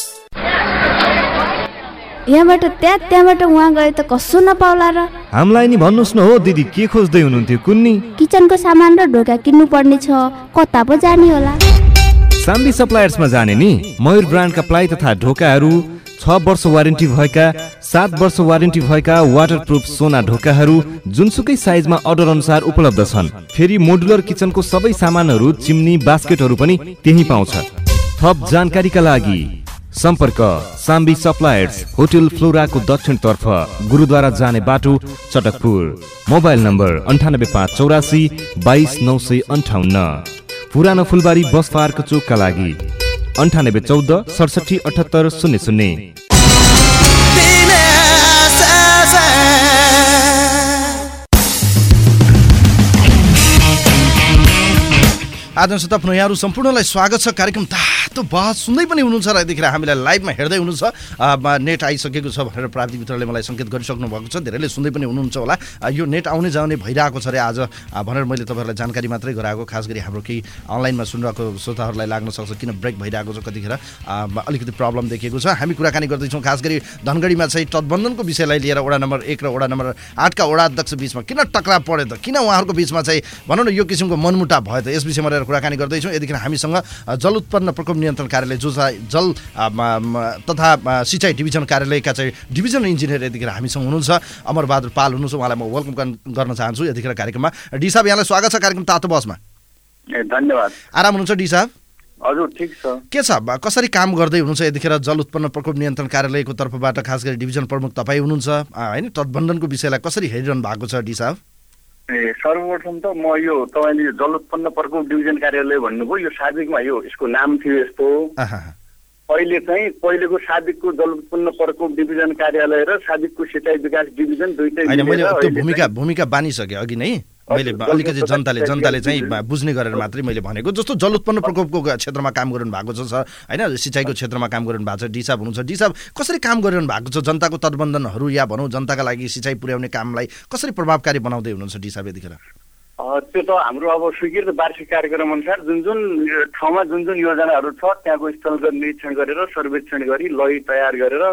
यहाँबाट त्यहाँबाट उहाँ गए त कसो नपाउला र? हामीलाई नि भन्नुस् न हो दिदी, के खोज्दै हुनुहुन्थ्यो कुन्नी? किचनको सामान र ढोका किन्नु पर्ने छ, कता पो जाने होला? साम्बी सप्लायर्समा जाने नि। मयूर ब्रान्डका प्लाई तथा ढोकाहरू, 6 वर्ष वारेन्टी भएका, 7 वर्ष वारेन्टी भएका वाटरप्रुफ सोना ढोकाहरू जुनसुकै साइजमा अर्डर अनुसार उपलब्ध छन्। फेरि मोडुलर किचनको सबै सामानहरू, चिम्नी, बास्केटहरू पनि त्यही पाउँछ। थप जानकारीका लागि सम्पर्क साम्बी सप्लायर्स, होटल फ्लोराको दक्षिण तर्फ, गुरुद्वारा जाने बाटो, चटकपुर। Mobile number 98584 22958। पुरानो फुलबारी बस पार्क चोकका लागि 9814 67 78 00। आदरणीय श्रोता यहाँहरू सम्पूर्णलाई स्वागत छ। कार्यक्रम तातो बहस सुन्दै पनि हुनुहुन्छ र यतिखेर हामीलाई लाइभमा हेर्दै हुनुहुन्छ। नेट आइसकेको छ भनेर प्राविधिक मित्रले मलाई सङ्केत गरिसक्नु भएको छ। धेरैले सुन्दै पनि हुनुहुन्छ होला। यो नेट आउने जाने भइरहेको छ रे आज भनेर मैले तपाईँहरूलाई जानकारी मात्रै गराएको। खास गरी हाम्रो केही अनलाइनमा सुनिरहेको श्रोताहरूलाई लाग्न सक्छ किन ब्रेक भइरहेको छ, कतिखेर अलिकति प्रब्लम देखिएको छ। हामी कुराकानी गर्दैछौँ खास गरी धनगढीमा चाहिँ तटबन्धनको विषयलाई लिएर वडा नम्बर 1 र वडा नम्बर 8 का वडा अध्यक्ष बीचमा किन टकराव पर्यो त, किन उहाँहरूको बीचमा चाहिँ भनौँ न यो किसिमको मनमुटाव भयो त, यस विषयमा रहेर कुराकानी गर्दैछौँ। यतिखेर हामीसँग जल उत्पन्न प्रकोप नियन्त्रण कार्यालय जो जल तथा सिँचाइ डिभिजन कार्यालयका चाहिँ डिभिजन इन्जिनियर यतिखेर हामीसँग हुनुहुन्छ, अमरबहादुर पाल हुनुहुन्छ। उहाँलाई म वेलकम गर्न चाहन्छु यतिखेर कार्यक्रममा। डी साहब, यहाँलाई स्वागत छ कार्यक्रम तातो बसमा। धन्यवाद। आराम हुनुहुन्छ डी साहब? हजुर ठिक छ। के छ, कसरी काम गर्दै हुनुहुन्छ यतिखेर जल उत्पन्न प्रकोप नियन्त्रण कार्यालयको तर्फबाट? खास गरी डिभिजन प्रमुख तपाईँ हुनुहुन्छ होइन, तटबन्धनको विषयलाई कसरी हेरिरहनु भएको छ डी साहब? सर्वप्रथम त म यो तपाईँले जल उत्पन्न प्रकोप डिभिजन कार्यालय भन्नुभयो, यो साबिकमा यसको नाम थियो यस्तो। अहिले चाहिँ पहिलेको साबिकको जल उत्पन्न प्रकोप डिभिजन कार्यालय र साबिकको सिँचाइ विकास डिभिजन दुईटै भूमिका बानिसके अघि नै मैले अलिकति जनताले चाहिँ बुझ्ने गरेर मात्रै मैले भनेको। जस्तो जल उत्पन्न प्रकोपको क्षेत्रमा काम गरिरहनु भएको छ होइन, सिँचाइको क्षेत्रमा काम गरिरहनु भएको छ। डी साहब हुनुहुन्छ, डी साहब कसरी काम गरिरहनु भएको छ? जनताको तटबन्धनहरू या भनौँ जनताका लागि सिँचाइ पुर्याउने कामलाई कसरी प्रभावकारी बनाउँदै हुनुहुन्छ डी साहब यतिखेर? त्यो त हाम्रो अब स्वीकृत वार्षिक कार्यक्रम अनुसार जुन ठाउँमा जुन योजनाहरू छ त्यहाँको स्थलगत निरीक्षण गरेर सर्वेक्षण गरी लय तयार गरेर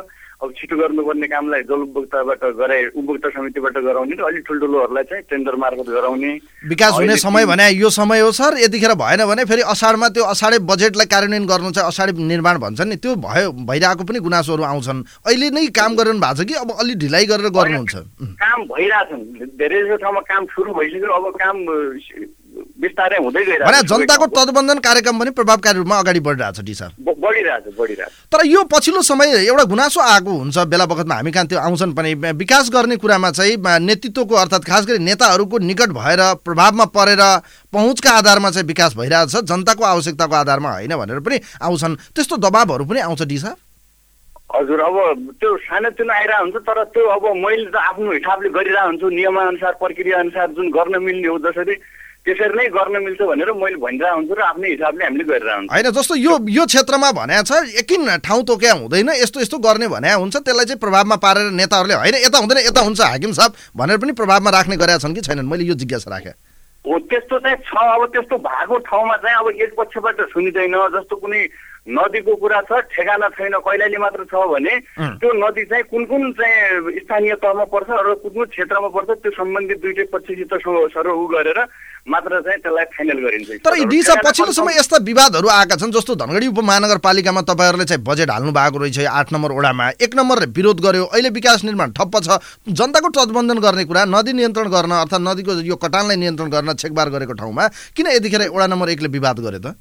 अब छिटो गर्नुपर्ने कामलाई जल उपभोक्ताबाट गराए उपभोक्ता समितिबाट गराउने र अलिक ठुल्ठुलोहरूलाई चाहिँ टेन्डर मार्फत गराउने विकास हुने समय भने यो समय हो सर। यतिखेर भएन भने फेरि असाढमा त्यो असाढे बजेटलाई कार्यान्वयन गर्नु चाहिँ असाढे निर्माण भन्छ नि, त्यो भइरहेको पनि गुनासोहरू आउँछन्। अहिले नै काम गरिरहनु भएको छ कि अब अलि ढिलाइ गरेर गर्नुहुन्छ? काम भइरहेछन्, धेरै जसो ठाउँमा काम सुरु भइसक्यो, अब काम विस्तारै हुँदै गइरहेको छ। जनताको तत्बन्धन कार्यक्रम पनि प्रभावकारी रूपमा अगाडि बढिरहेछ डी साहब। बढिरहेछ। तर यो पछिल्लो समय एउटा गुनासो आएको हुन्छ बेला बखतमा, हामी कहाँ त्यो आउँछन् पनि, विकास गर्ने कुरामा चाहिँ नेतृत्वको अर्थात् खास गरी नेताहरूको निकट भएर प्रभावमा परेर पहुँचका आधारमा चाहिँ विकास भइरहेछ, जनताको आवश्यकताको आधारमा होइन भनेर पनि आउँछन्। त्यस्तो दबाबहरू पनि आउँछ डी साहब? हजुर, अब त्यो सानोतिनो आइरहेको हुन्छ, तर त्यो अब मैले त आफ्नो हिसाबले गरिरहेको हुन्छु, नियमअनुसार प्रक्रिया अनुसार जुन गर्न मिल्ने हो जसरी त्यसरी नै गर्न मिल्छ भनेर मैले भनिरहेको हुन्छु र आफ्नै हिसाबले हामीले गरिरहेको हुन्छ। होइन, जस्तो यो क्षेत्रमा भने छ एकिन ठाउँ तोक्या हुँदैन, यस्तो यस्तो गर्ने भने हुन्छ, त्यसलाई चाहिँ प्रभावमा पारेर नेताहरूले होइन यता हुँदैन यता हुन्छ हाकिम साहब भनेर पनि प्रभावमा राख्ने गरेका छन् कि छैनन्? मैले यो जिज्ञासा राखेँ। हो, त्यस्तो चाहिँ छ। अब त्यस्तो भएको ठाउँमा चाहिँ अब एक पक्षबाट सुनिँदैन। जस्तो कुनै नदीको कुरा छ, ठेगाना छैन, कैलाली मात्र छ भने त्यो नदी चाहिँ कुन कुन चाहिँ स्थानीय तहमा पर्छ र कुन कुन क्षेत्रमा पर्छ त्यो सम्बन्धित दुईटै पक्षसित सरह गरेर मात्र चाहिँ त्यसलाई फाइनल गरिन्छ। तर डी साहब पछिल्लो समय यस्ता विवादहरू आएका छन्, जस्तो धनगढी उपमहानगरपालिकामा तपाईँहरूले चाहिँ बजेट हाल्नु भएको रहेछ 8 नम्बर वडामा, 1 नम्बर विरोध गर्यो, अहिले विकास निर्माण ठप्प छ। जनताको तटबन्धन गर्ने कुरा, नदी नियन्त्रण गर्न अर्थात् नदीको यो कटानलाई नियन्त्रण गर्न छेकबार गरेको ठाउँमा किन यतिखेर वडा नम्बर 1 ले विवाद गरे त?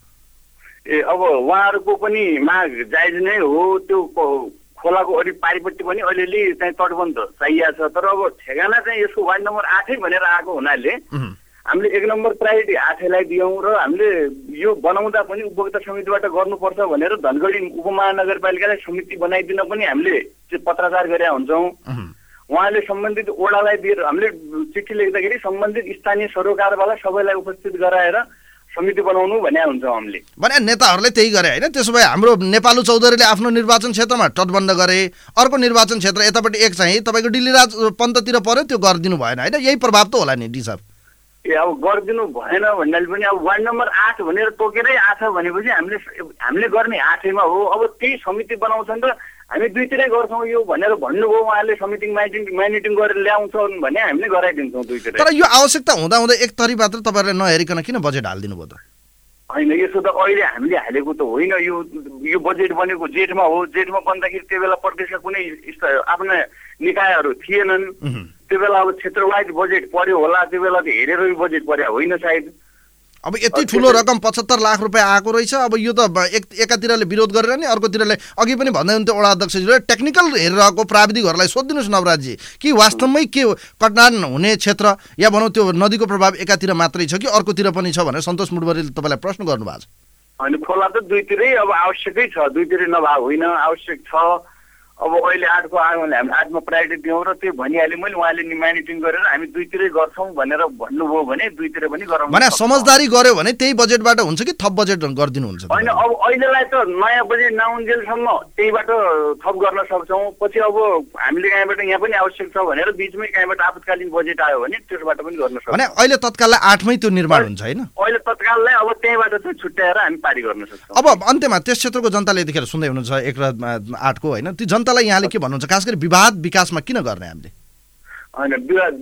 अब उहाँहरूको पनि माग जायज नै हो। त्यो खोलाको पारिपट्टि पनि अलिअलि चाहिँ तटबन्ध चाहिएको छ, तर अब ठेगाना चाहिँ यसको वार्ड नम्बर 8 भनेर आएको हुनाले हामीले 1 नम्बर प्रायोरिटी 8लाई दियौँ र हामीले यो बनाउँदा पनि उपभोक्ता समितिबाट गर्नुपर्छ भनेर धनगढी उपमहानगरपालिकालाई समिति बनाइदिन पनि हामीले पत्राचार गरेका हुन्छौँ। उहाँले सम्बन्धित वडालाई दिएर हामीले चिठी लेख्दाखेरि सम्बन्धित स्थानीय सरोकारवाला सबैलाई उपस्थित गराएर समिति बनाउनु भन्ने हुन्छौँ हामीले। भने नेताहरूले त्यही गरे होइन? त्यसो भए हाम्रो नेपालु चौधरीले आफ्नो निर्वाचन क्षेत्रमा तटबन्ध गरे, अर्को निर्वाचन क्षेत्र यतापट्टि एक चाहिँ तपाईँको डिल्लीराज पन्ततिर पर्यो, त्यो गरिदिनु भएन होइन? यही प्रभाव त होला नि डी साहब? अब गरिदिनु भएन भन्नाले पनि अब वार्ड नम्बर 8 भनेर तोकेरै आछ भनेपछि हामीले गर्ने 8मा हो। अब त्यही समिति बनाउँछन् र हामी दुईतिरै गर्छौँ यो भनेर भन्नुभयो उहाँले, समिति माइनिटिङ गरेर ल्याउँछन् भने हामीले गराइदिन्छौँ दुईतिरै। तर यो आवश्यकता हुँदाहुँदै एक तरी मात्र तपाईँहरूले नहेरिकन किन बजेट हालिदिनु भयो त? होइन, यसो त अहिले हामीले हालेको त होइन। यो बजेट बनेको जेठमा हो। जेठमा बन्दाखेरि त्यो बेला प्रदेशका कुनै आफ्ना निकायहरू थिएनन्। त्यो बेला अब क्षेत्र वाइज बजेट पर्यो होला, त्यो बेला त हेरेर बजेट पर्यो होइन सायद। अब यति ठुलो रकम 75 लाख रुपियाँ आएको रहेछ। अब यो त एकातिरले विरोध गरेर नि अर्कोतिरले अघि पनि भन्दै हुन्थ्यो वडा अध्यक्षजीले टेक्निकल हेरेरको प्राविधिकहरूलाई सोधिदिनुहोस् नवराजजी कि वास्तवमै के कटान हुने क्षेत्र या भनौँ त्यो नदीको प्रभाव एकातिर मात्रै छ कि अर्कोतिर पनि छ भनेर सन्तोष मुडवरीले तपाईँलाई प्रश्न गर्नुभएको छ। होइन, खोला त दुईतिरै अब आवश्यकै छ, दुईतिरै नभए होइन, आवश्यक छ। अब अहिले 8को आयो भने हामी 8मा प्रायोरिटी दियौँ र त्यो भनिहालेँ मैले। उहाँले माइनिटिङ गरेर हामी दुईतिरै गर्छौँ भनेर भन्नुभयो भने दुईतिर पनि गराउँ भने समझदारी गर्यो भने त्यही बजेटबाट हुन्छ कि थप बजेट गरिदिनुहुन्छ? होइन, अब अहिलेलाई त नयाँ बजेट नआउन्जेलसम्म त्यहीबाट थप गर्न सक्छौँ। पछि अब हामीले कहीँबाट यहाँ पनि आवश्यक छ भनेर बिचमै कहीँबाट आपतकालीन बजेट आयो भने त्यसबाट पनि गर्न सक्छौँ। भने अहिले तत्काललाई 8मै त्यो निर्माण हुन्छ होइन? अहिले तत्काललाई अब त्यहीबाट चाहिँ छुट्याएर हामी पारी गर्न सक्छौँ। अब अन्त्यमा त्यस क्षेत्रको जनताले यतिखेर सुन्दै हुनुहुन्छ 1 र 8को होइन, ती जनतालाई यहाँले के भन्नुहुन्छ? खास गरी विकासमा किन गर्ने हामीले? होइन,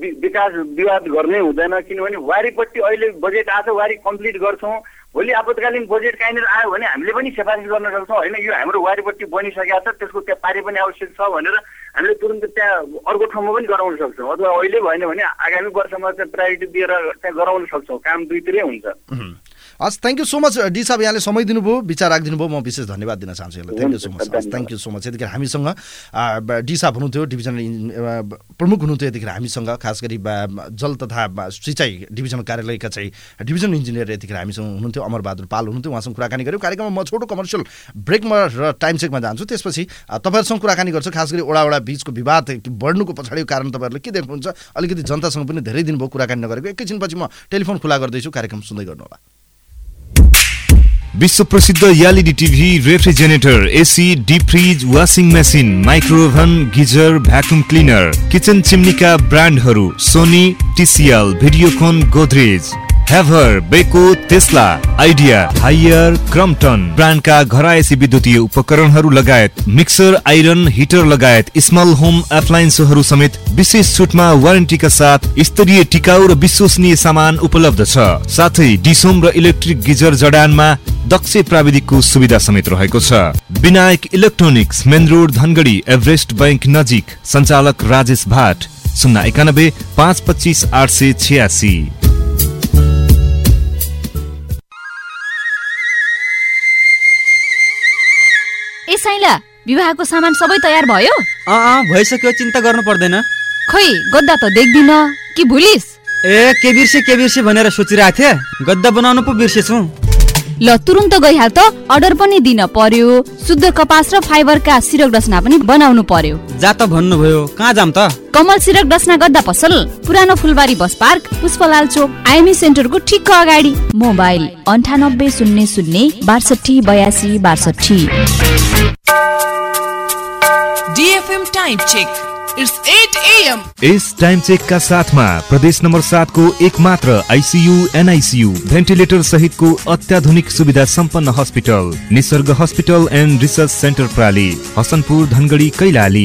विवाद गर्नै हुँदैन, किनभने वारीपट्टि अहिले बजेट आछ, वारी कम्प्लिट गर्छौँ। भोलि आपतकालीन बजेट कहीँनिर आयो भने हामीले पनि सिफारिस गर्न सक्छौँ होइन? यो हाम्रो वारीपट्टि बनिसकेको छ, त्यसको त्यहाँ पारी पनि आवश्यक छ भनेर हामीले तुरन्त त्यहाँ अर्को ठाउँमा पनि गराउन सक्छौँ। अथवा अहिले भएन भने आगामी वर्षमा चाहिँ प्रायोरिटी दिएर त्यहाँ गराउन सक्छौँ। काम दुईतिरै हुन्छ। हस्, thank you so much D साहब, यहाँले समय दिनुभयो, विचार राखिदिनु भयो। म विशेष धन्यवाद दिन चाहन्छु यहाँलाई। Thank you so much. Thank you so much. यतिखेर हामीसँग डी साहब हुनुहुन्थ्यो, डिभिजनल प्रमुख हुनुहुन्थ्यो यतिखेर हामीसँग, खास गरी जल तथा सिँचाइ डिभिजनल कार्यालयका चाहिँ डिभिजन इन्जिनियर यतिखेर हामीसँग हुनुहुन्थ्यो, अमरबहादुर पाल हुनुहुन्थ्यो। उहाँसँग कुराकानी गऱ्यौँ। कार्यक्रममा म छोटो कमर्सियल ब्रेकमा र टाइम चेकमा जान्छु, त्यसपछि तपाईँहरूसँग कुराकानी गर्छु। खास गरी वडा बिचको विवाद बढ्नुको पछाडिको कारण तपाईँहरूले के देख्नुहुन्छ? अलिकति जनतासँग पनि धेरै दिन भयो कुराकानी नगरेको। एकैछिनपछि म टेलिफोन खुला गर्दैछु, कार्यक्रम सुन्दै गर्नुहोला। विश्व प्रसिद्ध LED TV, refrigerator, AC, deep fridge, washing machine, microoven, geyser, vacuum cleaner, kitchen चिम्नीका ब्रान्डहरू सोनी, टिसिएल, भिडियोकन, गोदरेज। हेभर, Beko, Tesla, Idea, Haier, Crompton ब्रान्डका घरायसी विद्युतीय उपकरणहरू लगायत मिक्सर, आइरन, हिटर लगायत स्मल होम एप्लायन्सहरू समेत विशेष छुटमा वारेन्टीका साथ स्तरीय टिकाउ र विश्वसनीय सामान उपलब्ध छ। साथै डिसोम र इलेक्ट्रिक गिजर जडानमा दक्ष प्राविधिकको सुविधा समेत रहेको छ। Vinayak electronics, main road, Dhangadhi, Everest bank नजिक। सञ्चालक राजेश भाट, 091 525 886। ए साइला, विवाहको सामान सबै तयार भयो? भइसक्यो, चिन्ता गर्नु पर्दैन। खोइ गद्दा त देख्दिन कि भुलिस? के बिर्से भनेर सोचिरहेको थिएँ, गद्दा बनाउनु पो बिर्सेछु। ल तुरुन्त गइहाल त, अर्डर पनि दिन पर्यो। शुद्ध कपास र फाइबरका सिरक डसना पनि बनाउनु पर्यो। जा त भन्नुभयो, कहाँ जाम त? कमल सिरक डसना गद्दा पसल, पुरानो फुलबारी बस पार्क, पुष्पलाल चोक, आइएमई सेन्टरको ठिक्क अगाडि। Mobile 9800 62 82 62। DFM time check. It's 8 AM. This time check का साथमा प्रदेश नम्बर 7 को एकमात्र आइसियू, एनआइसियू, भेन्टिलेटर सहितको अत्याधुनिक सुविधा सम्पन्न hospital Nisarga hospital and research centre Prali, Hasanpur, Dhangadhi, Kailali.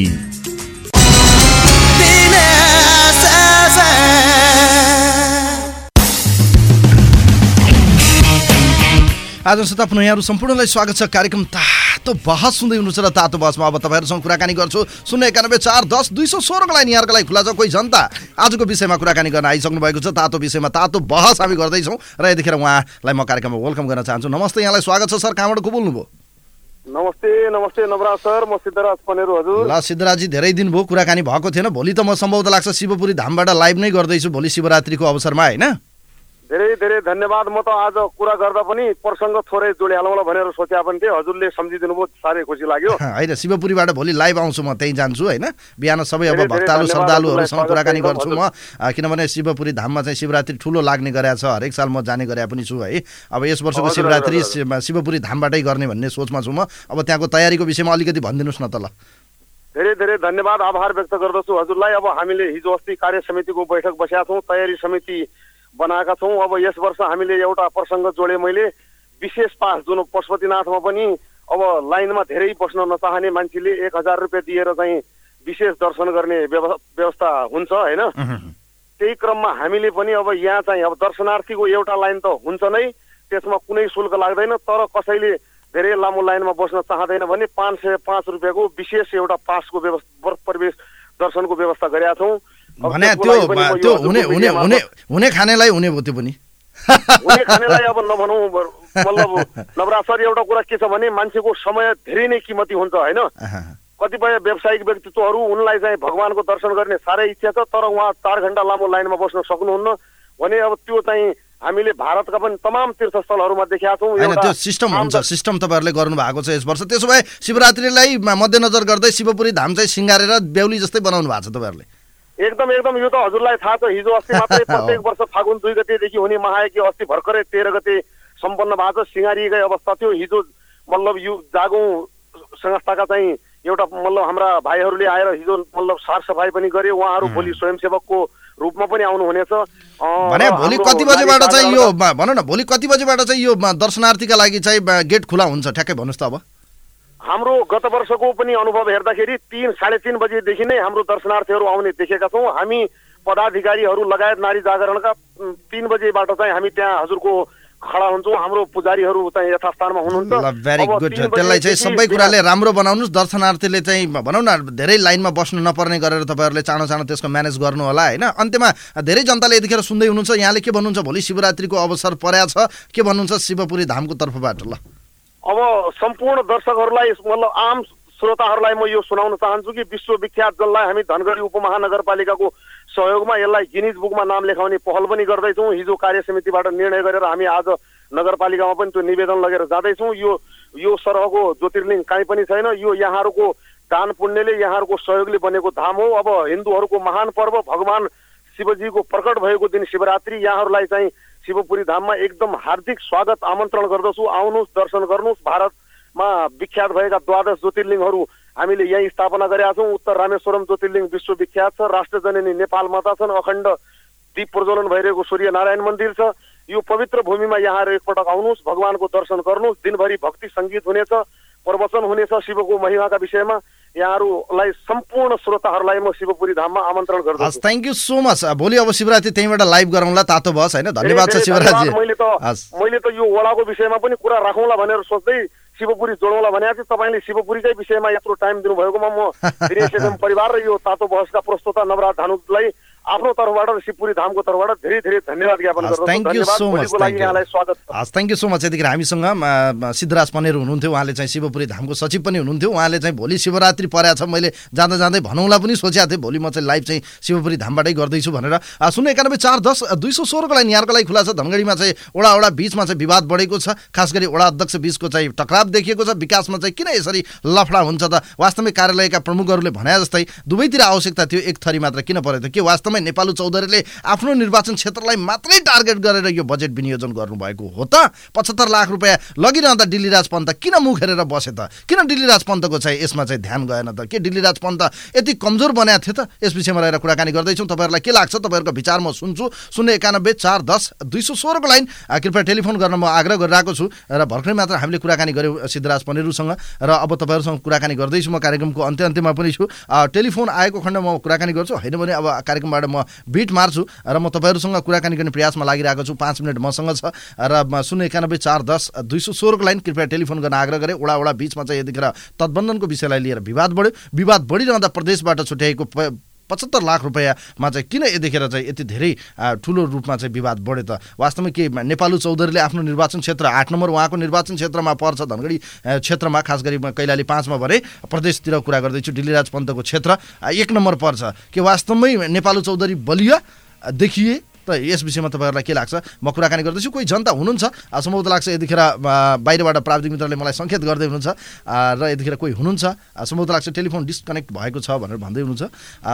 आज पुनः यहाँहरू सम्पूर्णलाई स्वागत छ। कार्यक्रम तातो बहस सुन्दै हुनुहुन्छ र तातो बहसमा अब तपाईँहरूसँग कुराकानी गर्छु। 091 410 216 को लाइन यहाँहरूको लागि खुला छ। कोही जनता आजको विषयमा कुराकानी गर्न आइसक्नु भएको छ। तातो विषयमा तातो बहस हामी गर्दैछौँ र यतिखेर उहाँलाई म कार्यक्रममा वेलकम गर्न चाहन्छु। नमस्ते, यहाँलाई स्वागत छ सर। कहाँबाट को बोल्नुभयो? नमस्ते नवराज सर, म सिद्धराज पनेरू हजुर। ल सिद्धराजी, धेरै दिन भयो कुराकानी भएको थिएन। भोलि त म सम्भवतः लाग्छ शिवपुरी धामबाट लाइभ नै गर्दैछु, भोलि शिवरात्रिको अवसरमा, होइन? धेरै धेरै धन्यवाद। म त आज कुरा गर्दा पनि प्रसङ्ग थोरै जोडिहालौँला भनेर सोचे पनि थिएँ, हजुरले सम्झिदिनु भयो, साह्रै खुसी लाग्यो। होइन, शिवपुरीबाट भोलि लाइभ आउँछु, म त्यहीँ जान्छु, होइन? बिहान सबै अब भक्तालु श्रद्धालुहरूसँग कुराकानी गर्छु म, किनभने शिवपुरी धाममा चाहिँ शिवरात्रि ठुलो लाग्ने गरेको छ। हरेक साल म जाने गरे पनि छु, है? अब यस वर्षको शिवरात्रि शिवपुरी धामबाटै गर्ने भन्ने सोचमा छु म। अब त्यहाँको तयारीको विषयमा अलिकति भनिदिनुहोस् न त। ल धेरै धेरै धन्यवाद, आभार व्यक्त गर्दछु हजुरलाई। अब हामीले हिजो अस्ति कार्य समितिको बैठक बसेका छौँ, तयारी समिति बनाएका छौँ। अब यस वर्ष हामीले एउटा प्रसङ्ग जोडे मैले, विशेष पास जुन पशुपतिनाथमा पनि अब लाइनमा धेरै बस्न नचाहने मान्छेले 1000 रुपियाँ दिएर चाहिँ विशेष दर्शन गर्ने व्यवस्था हुन्छ, होइन? त्यही क्रममा हामीले पनि अब यहाँ चाहिँ अब दर्शनार्थीको एउटा लाइन त हुन्छ नै, त्यसमा कुनै शुल्क लाग्दैन। तर कसैले धेरै लामो लाइनमा बस्न चाहँदैन भने 505 रुपियाँको विशेष एउटा पासको प्रवेश दर्शनको व्यवस्था गरेका छौँ। भने त्यो हुने खानेलाई हुने भयो, त्यो पनि हुने खानेलाई अब नभनौँ। मतलब नवराज सर, एउटा कुरा के छ भने मान्छेको समय धेरै नै कीमती हुन्छ, होइन? कतिपय व्यावसायिक व्यक्तित्वहरू उनलाई चाहिँ भगवानको दर्शन गर्ने साह्रै इच्छा छ, तर उहाँ 4 घण्टा लामो लाइनमा बस्न सक्नुहुन्न भने अब त्यो चाहिँ हामीले भारतका पनि तमाम तीर्थस्थलहरूमा देखेका छौँ। होइन, त्यो सिस्टम हुन्छ, सिस्टम तपाईँहरूले गर्नु भएको छ यस वर्ष। त्यसो भए शिवरात्रिलाई मध्यनजर गर्दै शिवपुरी धाम चाहिँ सिँगारेर बेहुली जस्तै बनाउनु भएको छ तपाईँहरूले? एकदम यो त हजुरलाई थाहा छ। हिजो अस्ति मात्रै प्रत्येक वर्ष फागुन 2 गतेदेखि हुने महायज्ञ अस्ति भर्खरै 13 गते सम्पन्न भएको छ। सिँगारिएकै अवस्था थियो हिजो। मतलब यो जागौँ संस्थाका चाहिँ एउटा मतलब हाम्रा भाइहरूले आएर हिजो मतलब सरसफाइ पनि गरे। उहाँहरू भोलि स्वयंसेवकको रूपमा पनि आउनुहुनेछ। भने भोलि कति बजेबाट चाहिँ यो भनौँ न, भोलि कति बजेबाट चाहिँ यो दर्शनार्थीका लागि चाहिँ गेट खुला हुन्छ ठ्याक्कै भन्नुहोस् त। अब हाम्रो गत वर्षको पनि अनुभव हेर्दाखेरि 3 साढे 3 बजेदेखि नै हाम्रो दर्शनार्थीहरू आउने देखेका छौँ। हामी पदाधिकारीहरू लगायत नारी जागरणका 3 बजेबाट चाहिँ हामी त्यहाँ हजुरको खडा हुन्छौँ। हाम्रो पुजारीहरू चाहिँ यथास्थानमा हुनुहुन्छ। Very good. त्यसलाई चाहिँ सबै कुराले राम्रो बनाउनुहोस्। दर्शनार्थीले चाहिँ भनौँ न धेरै लाइनमा बस्नु नपर्ने गरेर तपाईँहरूले चाँडो त्यसको म्यानेज गर्नु होला, होइन? अन्त्यमा धेरै जनताले यतिखेर सुन्दै हुनुहुन्छ, यहाँले के भन्नुहुन्छ? भोलि शिवरात्रिको अवसर परेको छ, के भन्नुहुन्छ शिवपुरी धामको तर्फबाट? ल अब सम्पूर्ण दर्शकहरूलाई मतलब आम श्रोताहरूलाई म यो सुनाउन चाहन्छु कि विश्वविख्यात जसलाई हामी धनगढी उपमहानगरपालिकाको सहयोगमा यसलाई गिनिज बुकमा नाम लेखाउने पहल पनि गर्दैछौँ। हिजो कार्य समितिबाट निर्णय गरेर हामी आज नगरपालिकामा पनि त्यो निवेदन लगेर जाँदैछौँ। यो सरहको ज्योतिर्लिङ्ग कहीँ पनि छैन। यो यहाँहरूको दान पुण्यले, यहाँहरूको सहयोगले बनेको धाम हो। अब हिन्दूहरूको महान पर्व भगवान शिवजीको प्रकट भएको दिन शिवरात्रि, यहाँहरूलाई चाहिँ शिवपुरी धाममा एकदम हार्दिक स्वागत आमन्त्रण गर्दछु। आउनुहोस्, दर्शन गर्नुहोस्। भारतमा विख्यात भएका 12 ज्योतिर्लिङ्गहरू हामीले यहीँ स्थापना गरेका छौँ। उत्तर रामेश्वरम ज्योतिर्लिङ्ग विश्वविख्यात छ। राष्ट्रजननी नेपाल माता छन्। अखण्ड दीप प्रज्वलन भइरहेको सूर्य नारायण मन्दिर छ। यो पवित्र भूमिमा यहाँहरू एकपटक आउनुहोस्, भगवानको दर्शन गर्नुहोस्। दिनभरि भक्ति सङ्गीत हुनेछ, प्रवचन हुनेछ शिवको महिमाका विषयमा। यहाँहरूलाई सम्पूर्ण श्रोताहरूलाई म शिवपुरी धाममा आमन्त्रण गर्दछु। Thank you so much. भोलि अब शिवरात्रि त्यहीँबाट लाइभ गरौँला, तातो बस होइन। धन्यवाद छ शिवराजी। मैले त यो वडाको विषयमा पनि कुरा राखौँला भनेर सोच्दै शिवपुरी जोडौँला भनेको थिएँ। तपाईँले शिवपुरीकै विषयमा यत्रो टाइम दिनुभएकोमा म दिनेश एफएम परिवार र यो तातो बहसका प्रस्तोता नवराज धानुलाई आफ्नो तर्फबाट र शिवपुरी धामको तर्फबाट धेरै धेरै धन्यवाद ज्ञापन गर्दछु। Thank you so much. यहाँलाई स्वागत छ। Thank you so much. यतिखेर हामीसँग सिद्धराज पनेर हुनुहुन्थ्यो, उहाँले चाहिँ शिवपुरी धामको सचिव पनि हुनुहुन्थ्यो। उहाँले चाहिँ भोलि शिवरात्रि परेको छ, मैले जाँदा जाँदै भनौँला पनि सोचेको थिएँ भोलि म चाहिँ लाइभ चाहिँ शिवपुरी धामबाटै गर्दैछु भनेर। 0914110 216 को लाइन यहाँको लागि खुला छ। धनगढीमा चाहिँ वडा बीचमा चाहिँ विवाद बढेको छ, खास गरी वडा अध्यक्ष बीचको चाहिँ टकराव देखिएको छ। विकासमा चाहिँ किन यसरी लफडा हुन्छ त? वास्तवमै कार्यालयका प्रमुखहरूले भने जस्तै दुवैतिर आवश्यकता थियो, एक थरी मात्र किन परेको थियो? के वास्तवमै नेपालु चौधरीले आफ्नो निर्वाचन क्षेत्रलाई मात्रै टार्गेट गरेर यो बजेट विनियोजन गर्नुभएको हो त? 75 लाख रुपियाँ लगिरहँदा डिल्लीराज पन्त किन मुख हेरेर बसे त? किन डिल्लीराज पन्तको चाहिँ यसमा चाहिँ ध्यान गएन त? के डिल्लीराज पन्त यति कमजोर बनाएको थियो त? यस विषयमा रहेर कुराकानी गर्दैछौँ। तपाईँहरूलाई के लाग्छ? तपाईँहरूको विचार म सुन्छु। 0914110 को लाइन कृपया टेलिफोन गर्न म आग्रह गरिरहेको छु। र भर्खरै मात्र हामीले कुराकानी गऱ्यौँ सिद्धराज पनेरूसँग र अब तपाईँहरूसँग कुराकानी गर्दैछु। म कार्यक्रमको अन्त्यमा पनि छु। टेलिफोन आएको खण्ड म कुराकानी गर्छु, होइन भने अब कार्यक्रमबाट म बिट मार्छु र म तपाईँहरूसँग कुराकानी गर्ने प्रयासमा लागिरहेको छु। 5 मिनट मसँग छ र 0914110 को लाइन कृपया टेलिफोन गर्न आग्रह गरेँ। वडा बीचमा चाहिँ यतिखेर तटबन्धनको विषयलाई लिएर विवाद बढ्यो। विवाद बढिरहँदा प्रदेशबाट छुट्याएको 75 लाख रुपियाँमा चाहिँ किन यतिखेर चाहिँ यति धेरै ठुलो रूपमा चाहिँ विवाद बढ्यो त? वास्तवमा के नेपालु चौधरीले आफ्नो निर्वाचन क्षेत्र 8 नम्बर उहाँको निर्वाचन क्षेत्रमा पर्छ, धनगढी क्षेत्रमा, खास गरी कैलाली 5 मा भने प्रदेशतिर कुरा गर्दैछु, डिल्लीराज पन्तको क्षेत्र 1 नम्बर पर्छ। के वास्तवमै नेपालु चौधरी बलिया देखिए त? यस विषयमा तपाईँहरूलाई के लाग्छ? म कुराकानी गर्दैछु। कोही जनता हुनुहुन्छ सम्भवतः लाग्छ यतिखेर बाहिरबाट प्राविधिक मित्रले मलाई सङ्केत गर्दै हुनुहुन्छ र यतिखेर कोही हुनुहुन्छ सम्भवतः लाग्छ टेलिफोन डिस्कनेक्ट भएको छ भनेर भन्दै हुनुहुन्छ।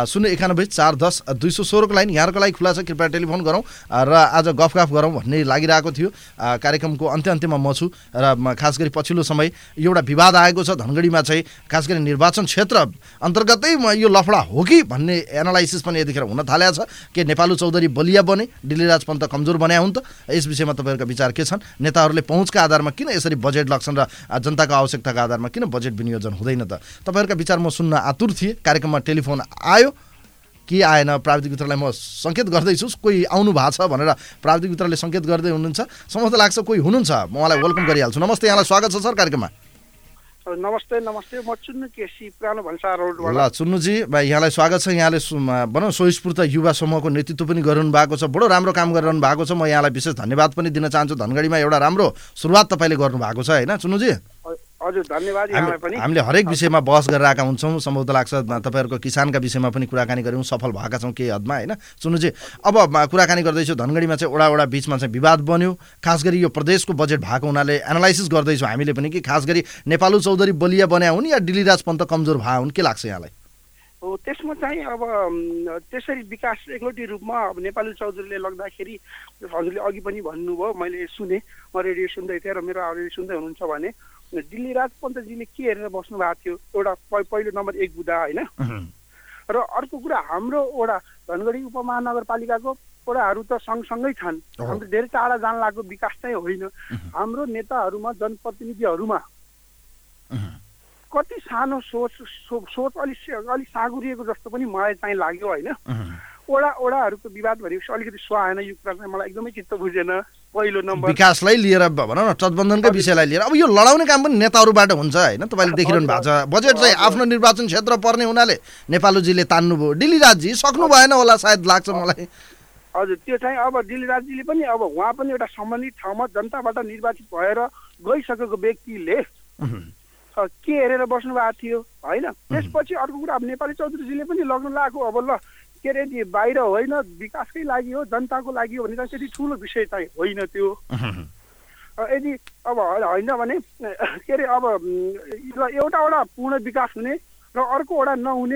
0914110 को लाइन यहाँको लागि खुला छ, कृपया टेलिफोन गरौँ र आज गफगाफ गरौँ भन्ने लागिरहेको थियो। कार्यक्रमको अन्त्यमा म छु र खास गरी पछिल्लो समय एउटा विवाद आएको छ धनगढीमा चाहिँ, खास गरी निर्वाचन क्षेत्र अन्तर्गतै यो लफडा हो कि भन्ने एनालाइसिस पनि यतिखेर हुन थालेको छ। के नेपालु चौधरी बलिया बने, डिल्लीराज पन्त कमजोर बनाए हुन् त? यस विषयमा तपाईँहरूका विचार के छन्? नेताहरूले पहुँचका आधारमा किन यसरी बजेट लग्छन् र जनताको आवश्यकताका आधारमा किन बजेट विनियोजन हुँदैन त? तपाईँहरूका विचार म सुन्न आतुर थिएँ। कार्यक्रममा टेलिफोन आयो कि आएन? प्राविधिक मित्रलाई म सङ्केत गर्दैछु कोही आउनु भएको छ भनेर प्राविधिक मित्रले सङ्केत गर्दै हुनुहुन्छ। सम्भवतः लाग्छ कोही हुनुहुन्छ, म उहाँलाई वेलकम गरिहाल्छु। नमस्ते, यहाँलाई स्वागत छ सर कार्यक्रममा। नमस्ते म चुन्नु केसी पुरानो भन्सार रोडबाट। ल चुन्नुजी भाइ, यहाँलाई स्वागत छ। यहाँले भनौँ स्वस्फूर्त युवा समूहको नेतृत्व पनि गरिरहनु भएको छ, बडो राम्रो काम गरिरहनु भएको छ। म यहाँलाई विशेष धन्यवाद पनि दिन चाहन्छु। धनगढीमा एउटा राम्रो सुरुवात तपाईँले गर्नुभएको छ होइन चुन्नुजी? हजुर धन्यवाद। यहाँलाई पनि हामीले हरेक विषयमा बहस गरिरहेका हुन्छौँ। सम्भवतः लाग्छ तपाईँहरूको किसानका विषयमा पनि कुराकानी गऱ्यौँ, सफल भएका छौँ केही हदमा होइन चुन्नुजी? अब कुराकानी गर्दैछु धनगढीमा चाहिँ वडा बीचमा चाहिँ विवाद बन्यो, खास गरी यो प्रदेशको बजेट भएको हुनाले एनालाइसिस गर्दैछौँ हामीले पनि कि खास गरी नेपालु चौधरी बलिया बनाए हुन् या डिल्लीराज पन्त कमजोर भए हुन्? के लाग्छ यहाँलाई? त्यसमा चाहिँ अब त्यसरी विकास एकलौटी रूपमा अब नेपाली चौधरीले लग्दाखेरि हजुरले अघि पनि भन्नुभयो, मैले सुने, म रेडियो सुन्दै थिएँ र मेरो रेडियो सुन्दै हुनुहुन्छ भने डिल्लीराज पन्तजीले के हेरेर बस्नु भएको थियो? एउटा पहिलो नम्बर 1 बुदा होइन, र अर्को कुरा हाम्रो वडा धनगढी उपमहानगरपालिकाको वडाहरू त सँगसँगै छन्। हाम्रो धेरै टाढा जान लागेको विकास चाहिँ होइन। हाम्रो नेताहरूमा जनप्रतिनिधिहरूमा कति सानो सोच अलिक साँगुरिएको जस्तो पनि मलाई चाहिँ लाग्यो होइन। वडाहरूको विवाद भनेपछि अलिकति सुहाएन। यो कुरा चाहिँ मलाई एकदमै चित्त बुझेन। पहिलो नम्बर विकासलाई लिएर भनौँ न, तटबन्धनकै विषयलाई लिएर अब यो लडाउने काम पनि नेताहरूबाट हुन्छ होइन? तपाईँले देखिरहनु भएको छ। बजेट चाहिँ आफ्नो निर्वाचन क्षेत्र पर्ने हुनाले नेपालुजीले तान्नुभयो, डिल्लीराजजी सक्नु भएन होला सायद लाग्छ मलाई। हजुर त्यो चाहिँ अब डिल्लीराजजीले पनि अब उहाँ पनि एउटा सम्बन्धित ठाउँमा जनताबाट निर्वाचित भएर गइसकेको व्यक्तिले के हेरेर बस्नु भएको थियो होइन? त्यसपछि अर्को कुरा अब नेपाली चौधरीजीले पनि लग्न लागेको अब ल के अरे बाहिर होइन, विकासकै लागि हो, जनताको लागि हो भने चाहिँ त्यति ठुलो विषय चाहिँ होइन त्यो। यदि अब होइन भने के अरे अब एउटा पूर्ण विकास हुने र अर्को वडा नहुने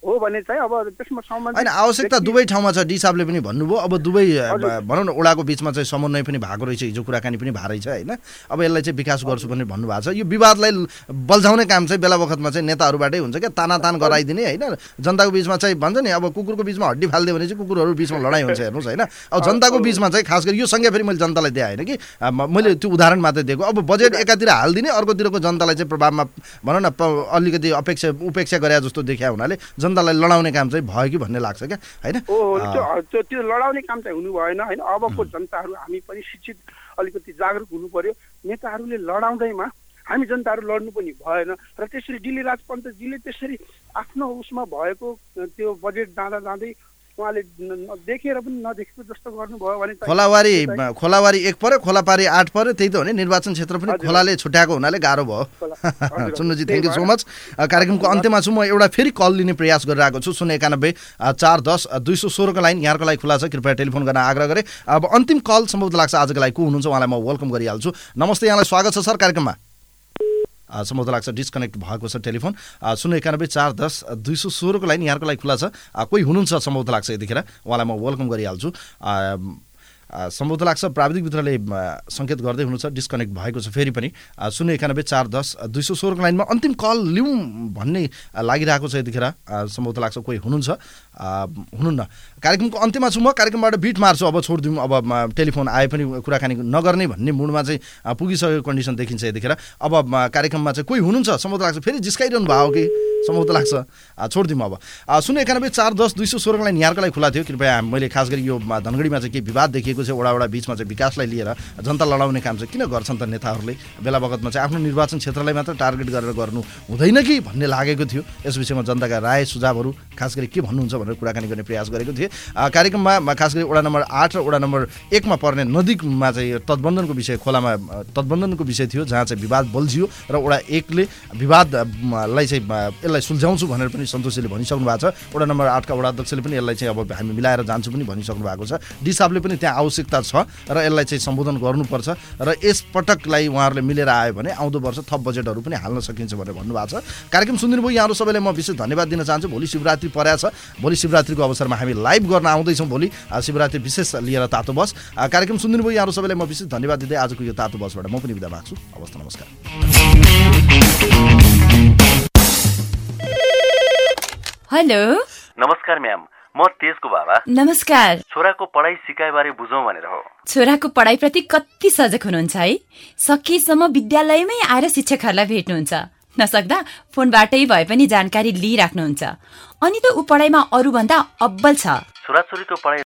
हो भने चाहिँ अब त्यसमा सम्बन्धित हैन आवश्यकता दुवै ठाउँमा छ डी साहबले पनि भन्नुभयो अब दुवै भनौँ न ओडाको बिचमा चाहिँ समन्वय पनि भएको रहेछ हिजो कुराकानी पनि भएको रहेछ हैन अब यसलाई चाहिँ विकास गर्छु भन्ने भन्नुभएको छ यो विवादलाई बल्झाउने काम चाहिँ बेला बखतमा चाहिँ नेताहरूबाटै हुन्छ क्या तानातान गराइदिने हैन जनताको बिचमा चाहिँ भन्छ नि अब कुकुरको बिचमा हड्डी फाल्दियो भने चाहिँ कुकुरहरू बिचमा लडाइँ हुन्छ हेर्नुहोस् हैन अब जनताको बिचमा चाहिँ खास गरी यो संज्ञा फेरि मैले जनतालाई दिए होइन कि मैले त्यो उदाहरण मात्रै दिएको अब बजेट एकातिर हालिदिने अर्कोतिरको जनतालाई चाहिँ प्रभावमा भनौँ न अलिकति उपेक्षा गरे जस्तो देखिया हुनाले जनतालाई लडाउने काम चाहिँ भयो कि भन्ने लाग्छ क्या हैन त्यो लडाउने काम चाहिँ हुनु भएन हैन अबको जनताहरू हामी पनि शिक्षित अलिकति जागरुक हुनु पर्यो नेताहरूले लडाउँदैमा हामी जनताहरू लड्नु पनि भएन र त्यसरी डिलीराज पन्तजीले त्यसरी आफ्नो उसमा भएको त्यो बजेट जाँदै उहाँले देखेर पनि नदेखेको जस्तो गर्नुभयो भने खोलावारी 1 पर्यो खोलापारी 8 पर्यो त्यही त हो नि निर्वाचन क्षेत्र पनि खोलाले छुट्याएको हुनाले गाह्रो भयो सुन्नुजी थ्याङ्क यू सो मच कार्यक्रमको अन्त्यमा छु म एउटा फेरि कल लिने प्रयास गरिरहेको छु 091 410 216 को लाइन यहाँको लागि खुला छ कृपया टेलिफोन गर्न आग्रह गरे अब अन्तिम कल सम्भवतः लाग्छ आजको लागि को हुनुहुन्छ उहाँलाई म वेलकम गरिहाल्छु नमस्ते यहाँलाई स्वागत छ सर कार्यक्रममा सम्भवतः लाग्छ डिस्कनेक्ट भएको छ टेलिफोन 091 410 216 को लाइन यहाँको लागि खुला छ कोही हुनुहुन्छ सम्भवतः लाग्छ यतिखेर उहाँलाई म वेलकम गरिहाल्छु सम्भवतः लाग्छ प्राविधिक मित्रले सङ्केत गर्दै हुनुहुन्छ डिस्कनेक्ट भएको छ फेरि पनि 091 410 216 को लाइनमा अन्तिम कल लिउँ भन्ने लागिरहेको छ यतिखेर सम्भवतः लाग्छ कोही हुनुहुन्न कार्यक्रमको अन्त्यमा छु म कार्यक्रमबाट बिट मार्छु अब छोडिदिउँ अब टेलिफोन आए पनि कुराकानी नगर्ने भन्ने मुडमा चाहिँ पुगिसकेको कन्डिसन देखिन्छ यतिखेर अब कार्यक्रममा चाहिँ कोही हुनुहुन्छ सम्भवतः लाग्छ फेरि जिस्काइरहनु भयो कि सम्भवतः लाग्छ छोडिदिउँ अब 091 410 216 को लाइन यहाँको लागि खुला थियो कृपया मैले खास गरी यो धनगढीमा चाहिँ के विवाद देखिएको छ वडा बिचमा चाहिँ विकासलाई लिएर जनता लडाउने काम चाहिँ किन गर्छन् त नेताहरूले बेला बखतमा चाहिँ आफ्नो निर्वाचन क्षेत्रलाई मात्र टार्गेट गरेर गर्नु हुँदैन कि भन्ने लागेको थियो यस विषयमा जनताका राय सुझावहरू खास गरी के भन्नुहुन्छ भनेर कुराकानी गर्ने प्रयास गरेको थिएँ कार्यक्रममा खास गरी वडा नम्बर 8 र वडा नम्बर 1 मा पर्ने नदीमा चाहिँ तटबन्धनको विषय खोलामा तटबन्धनको विषय थियो जहाँ चाहिँ विवाद बल्झियो र वडा 1 ले विवादलाई चाहिँ यसलाई सुल्झाउँछु भनेर पनि सन्तोषीले भनिसक्नु भएको छ वडा नम्बर 8 का वडा अध्यक्षले पनि यसलाई चाहिँ अब हामी मिलाएर जान्छौँ पनि भनिसक्नु भएको छ डी साहबले पनि त्यहाँ आवश्यकता छ र यसलाई चाहिँ सम्बोधन गर्नुपर्छ र यस पटकलाई उहाँहरूले मिलेर आयो भने आउँदो वर्ष थप बजेटहरू पनि हाल्न सकिन्छ भनेर भन्नुभएको छ कार्यक्रम सुनिदिनु भयो यहाँहरू सबैलाई म विशेष धन्यवाद दिन चाहन्छु भोलि शिवरात्रि परेको छ भोलि शिवरात्रिको अवसरमा हामी लाइभ गर्न आउँदैछौँ भोलि शिवरात्रि विशेष लिएर तातो बस कार्यक्रम सुनिदिनु भयो यहाँहरू सबैलाई म विशेष धन्यवाद दिँदै आजको यो तातो बसबाट म पनि बिदा माग्छु हवस् नमस्कार हेलो नमस्कार म्याम म तेजको बाबा नमस्कार छोराको पढाइ सिकाइ बारे बुझौँ भनेर हो छोराको पढाइप्रति कति सजग हुनुहुन्छ है सकेसम्म विद्यालयमै आएर शिक्षकहरूलाई भेट्नुहुन्छ नसक्दा फोनबाटै भए पनि जानकारी लिइराख्नुहुन्छ अनि त ऊ पढाइमा अरूभन्दा अब्बल छ छोराछोरीको पढाइ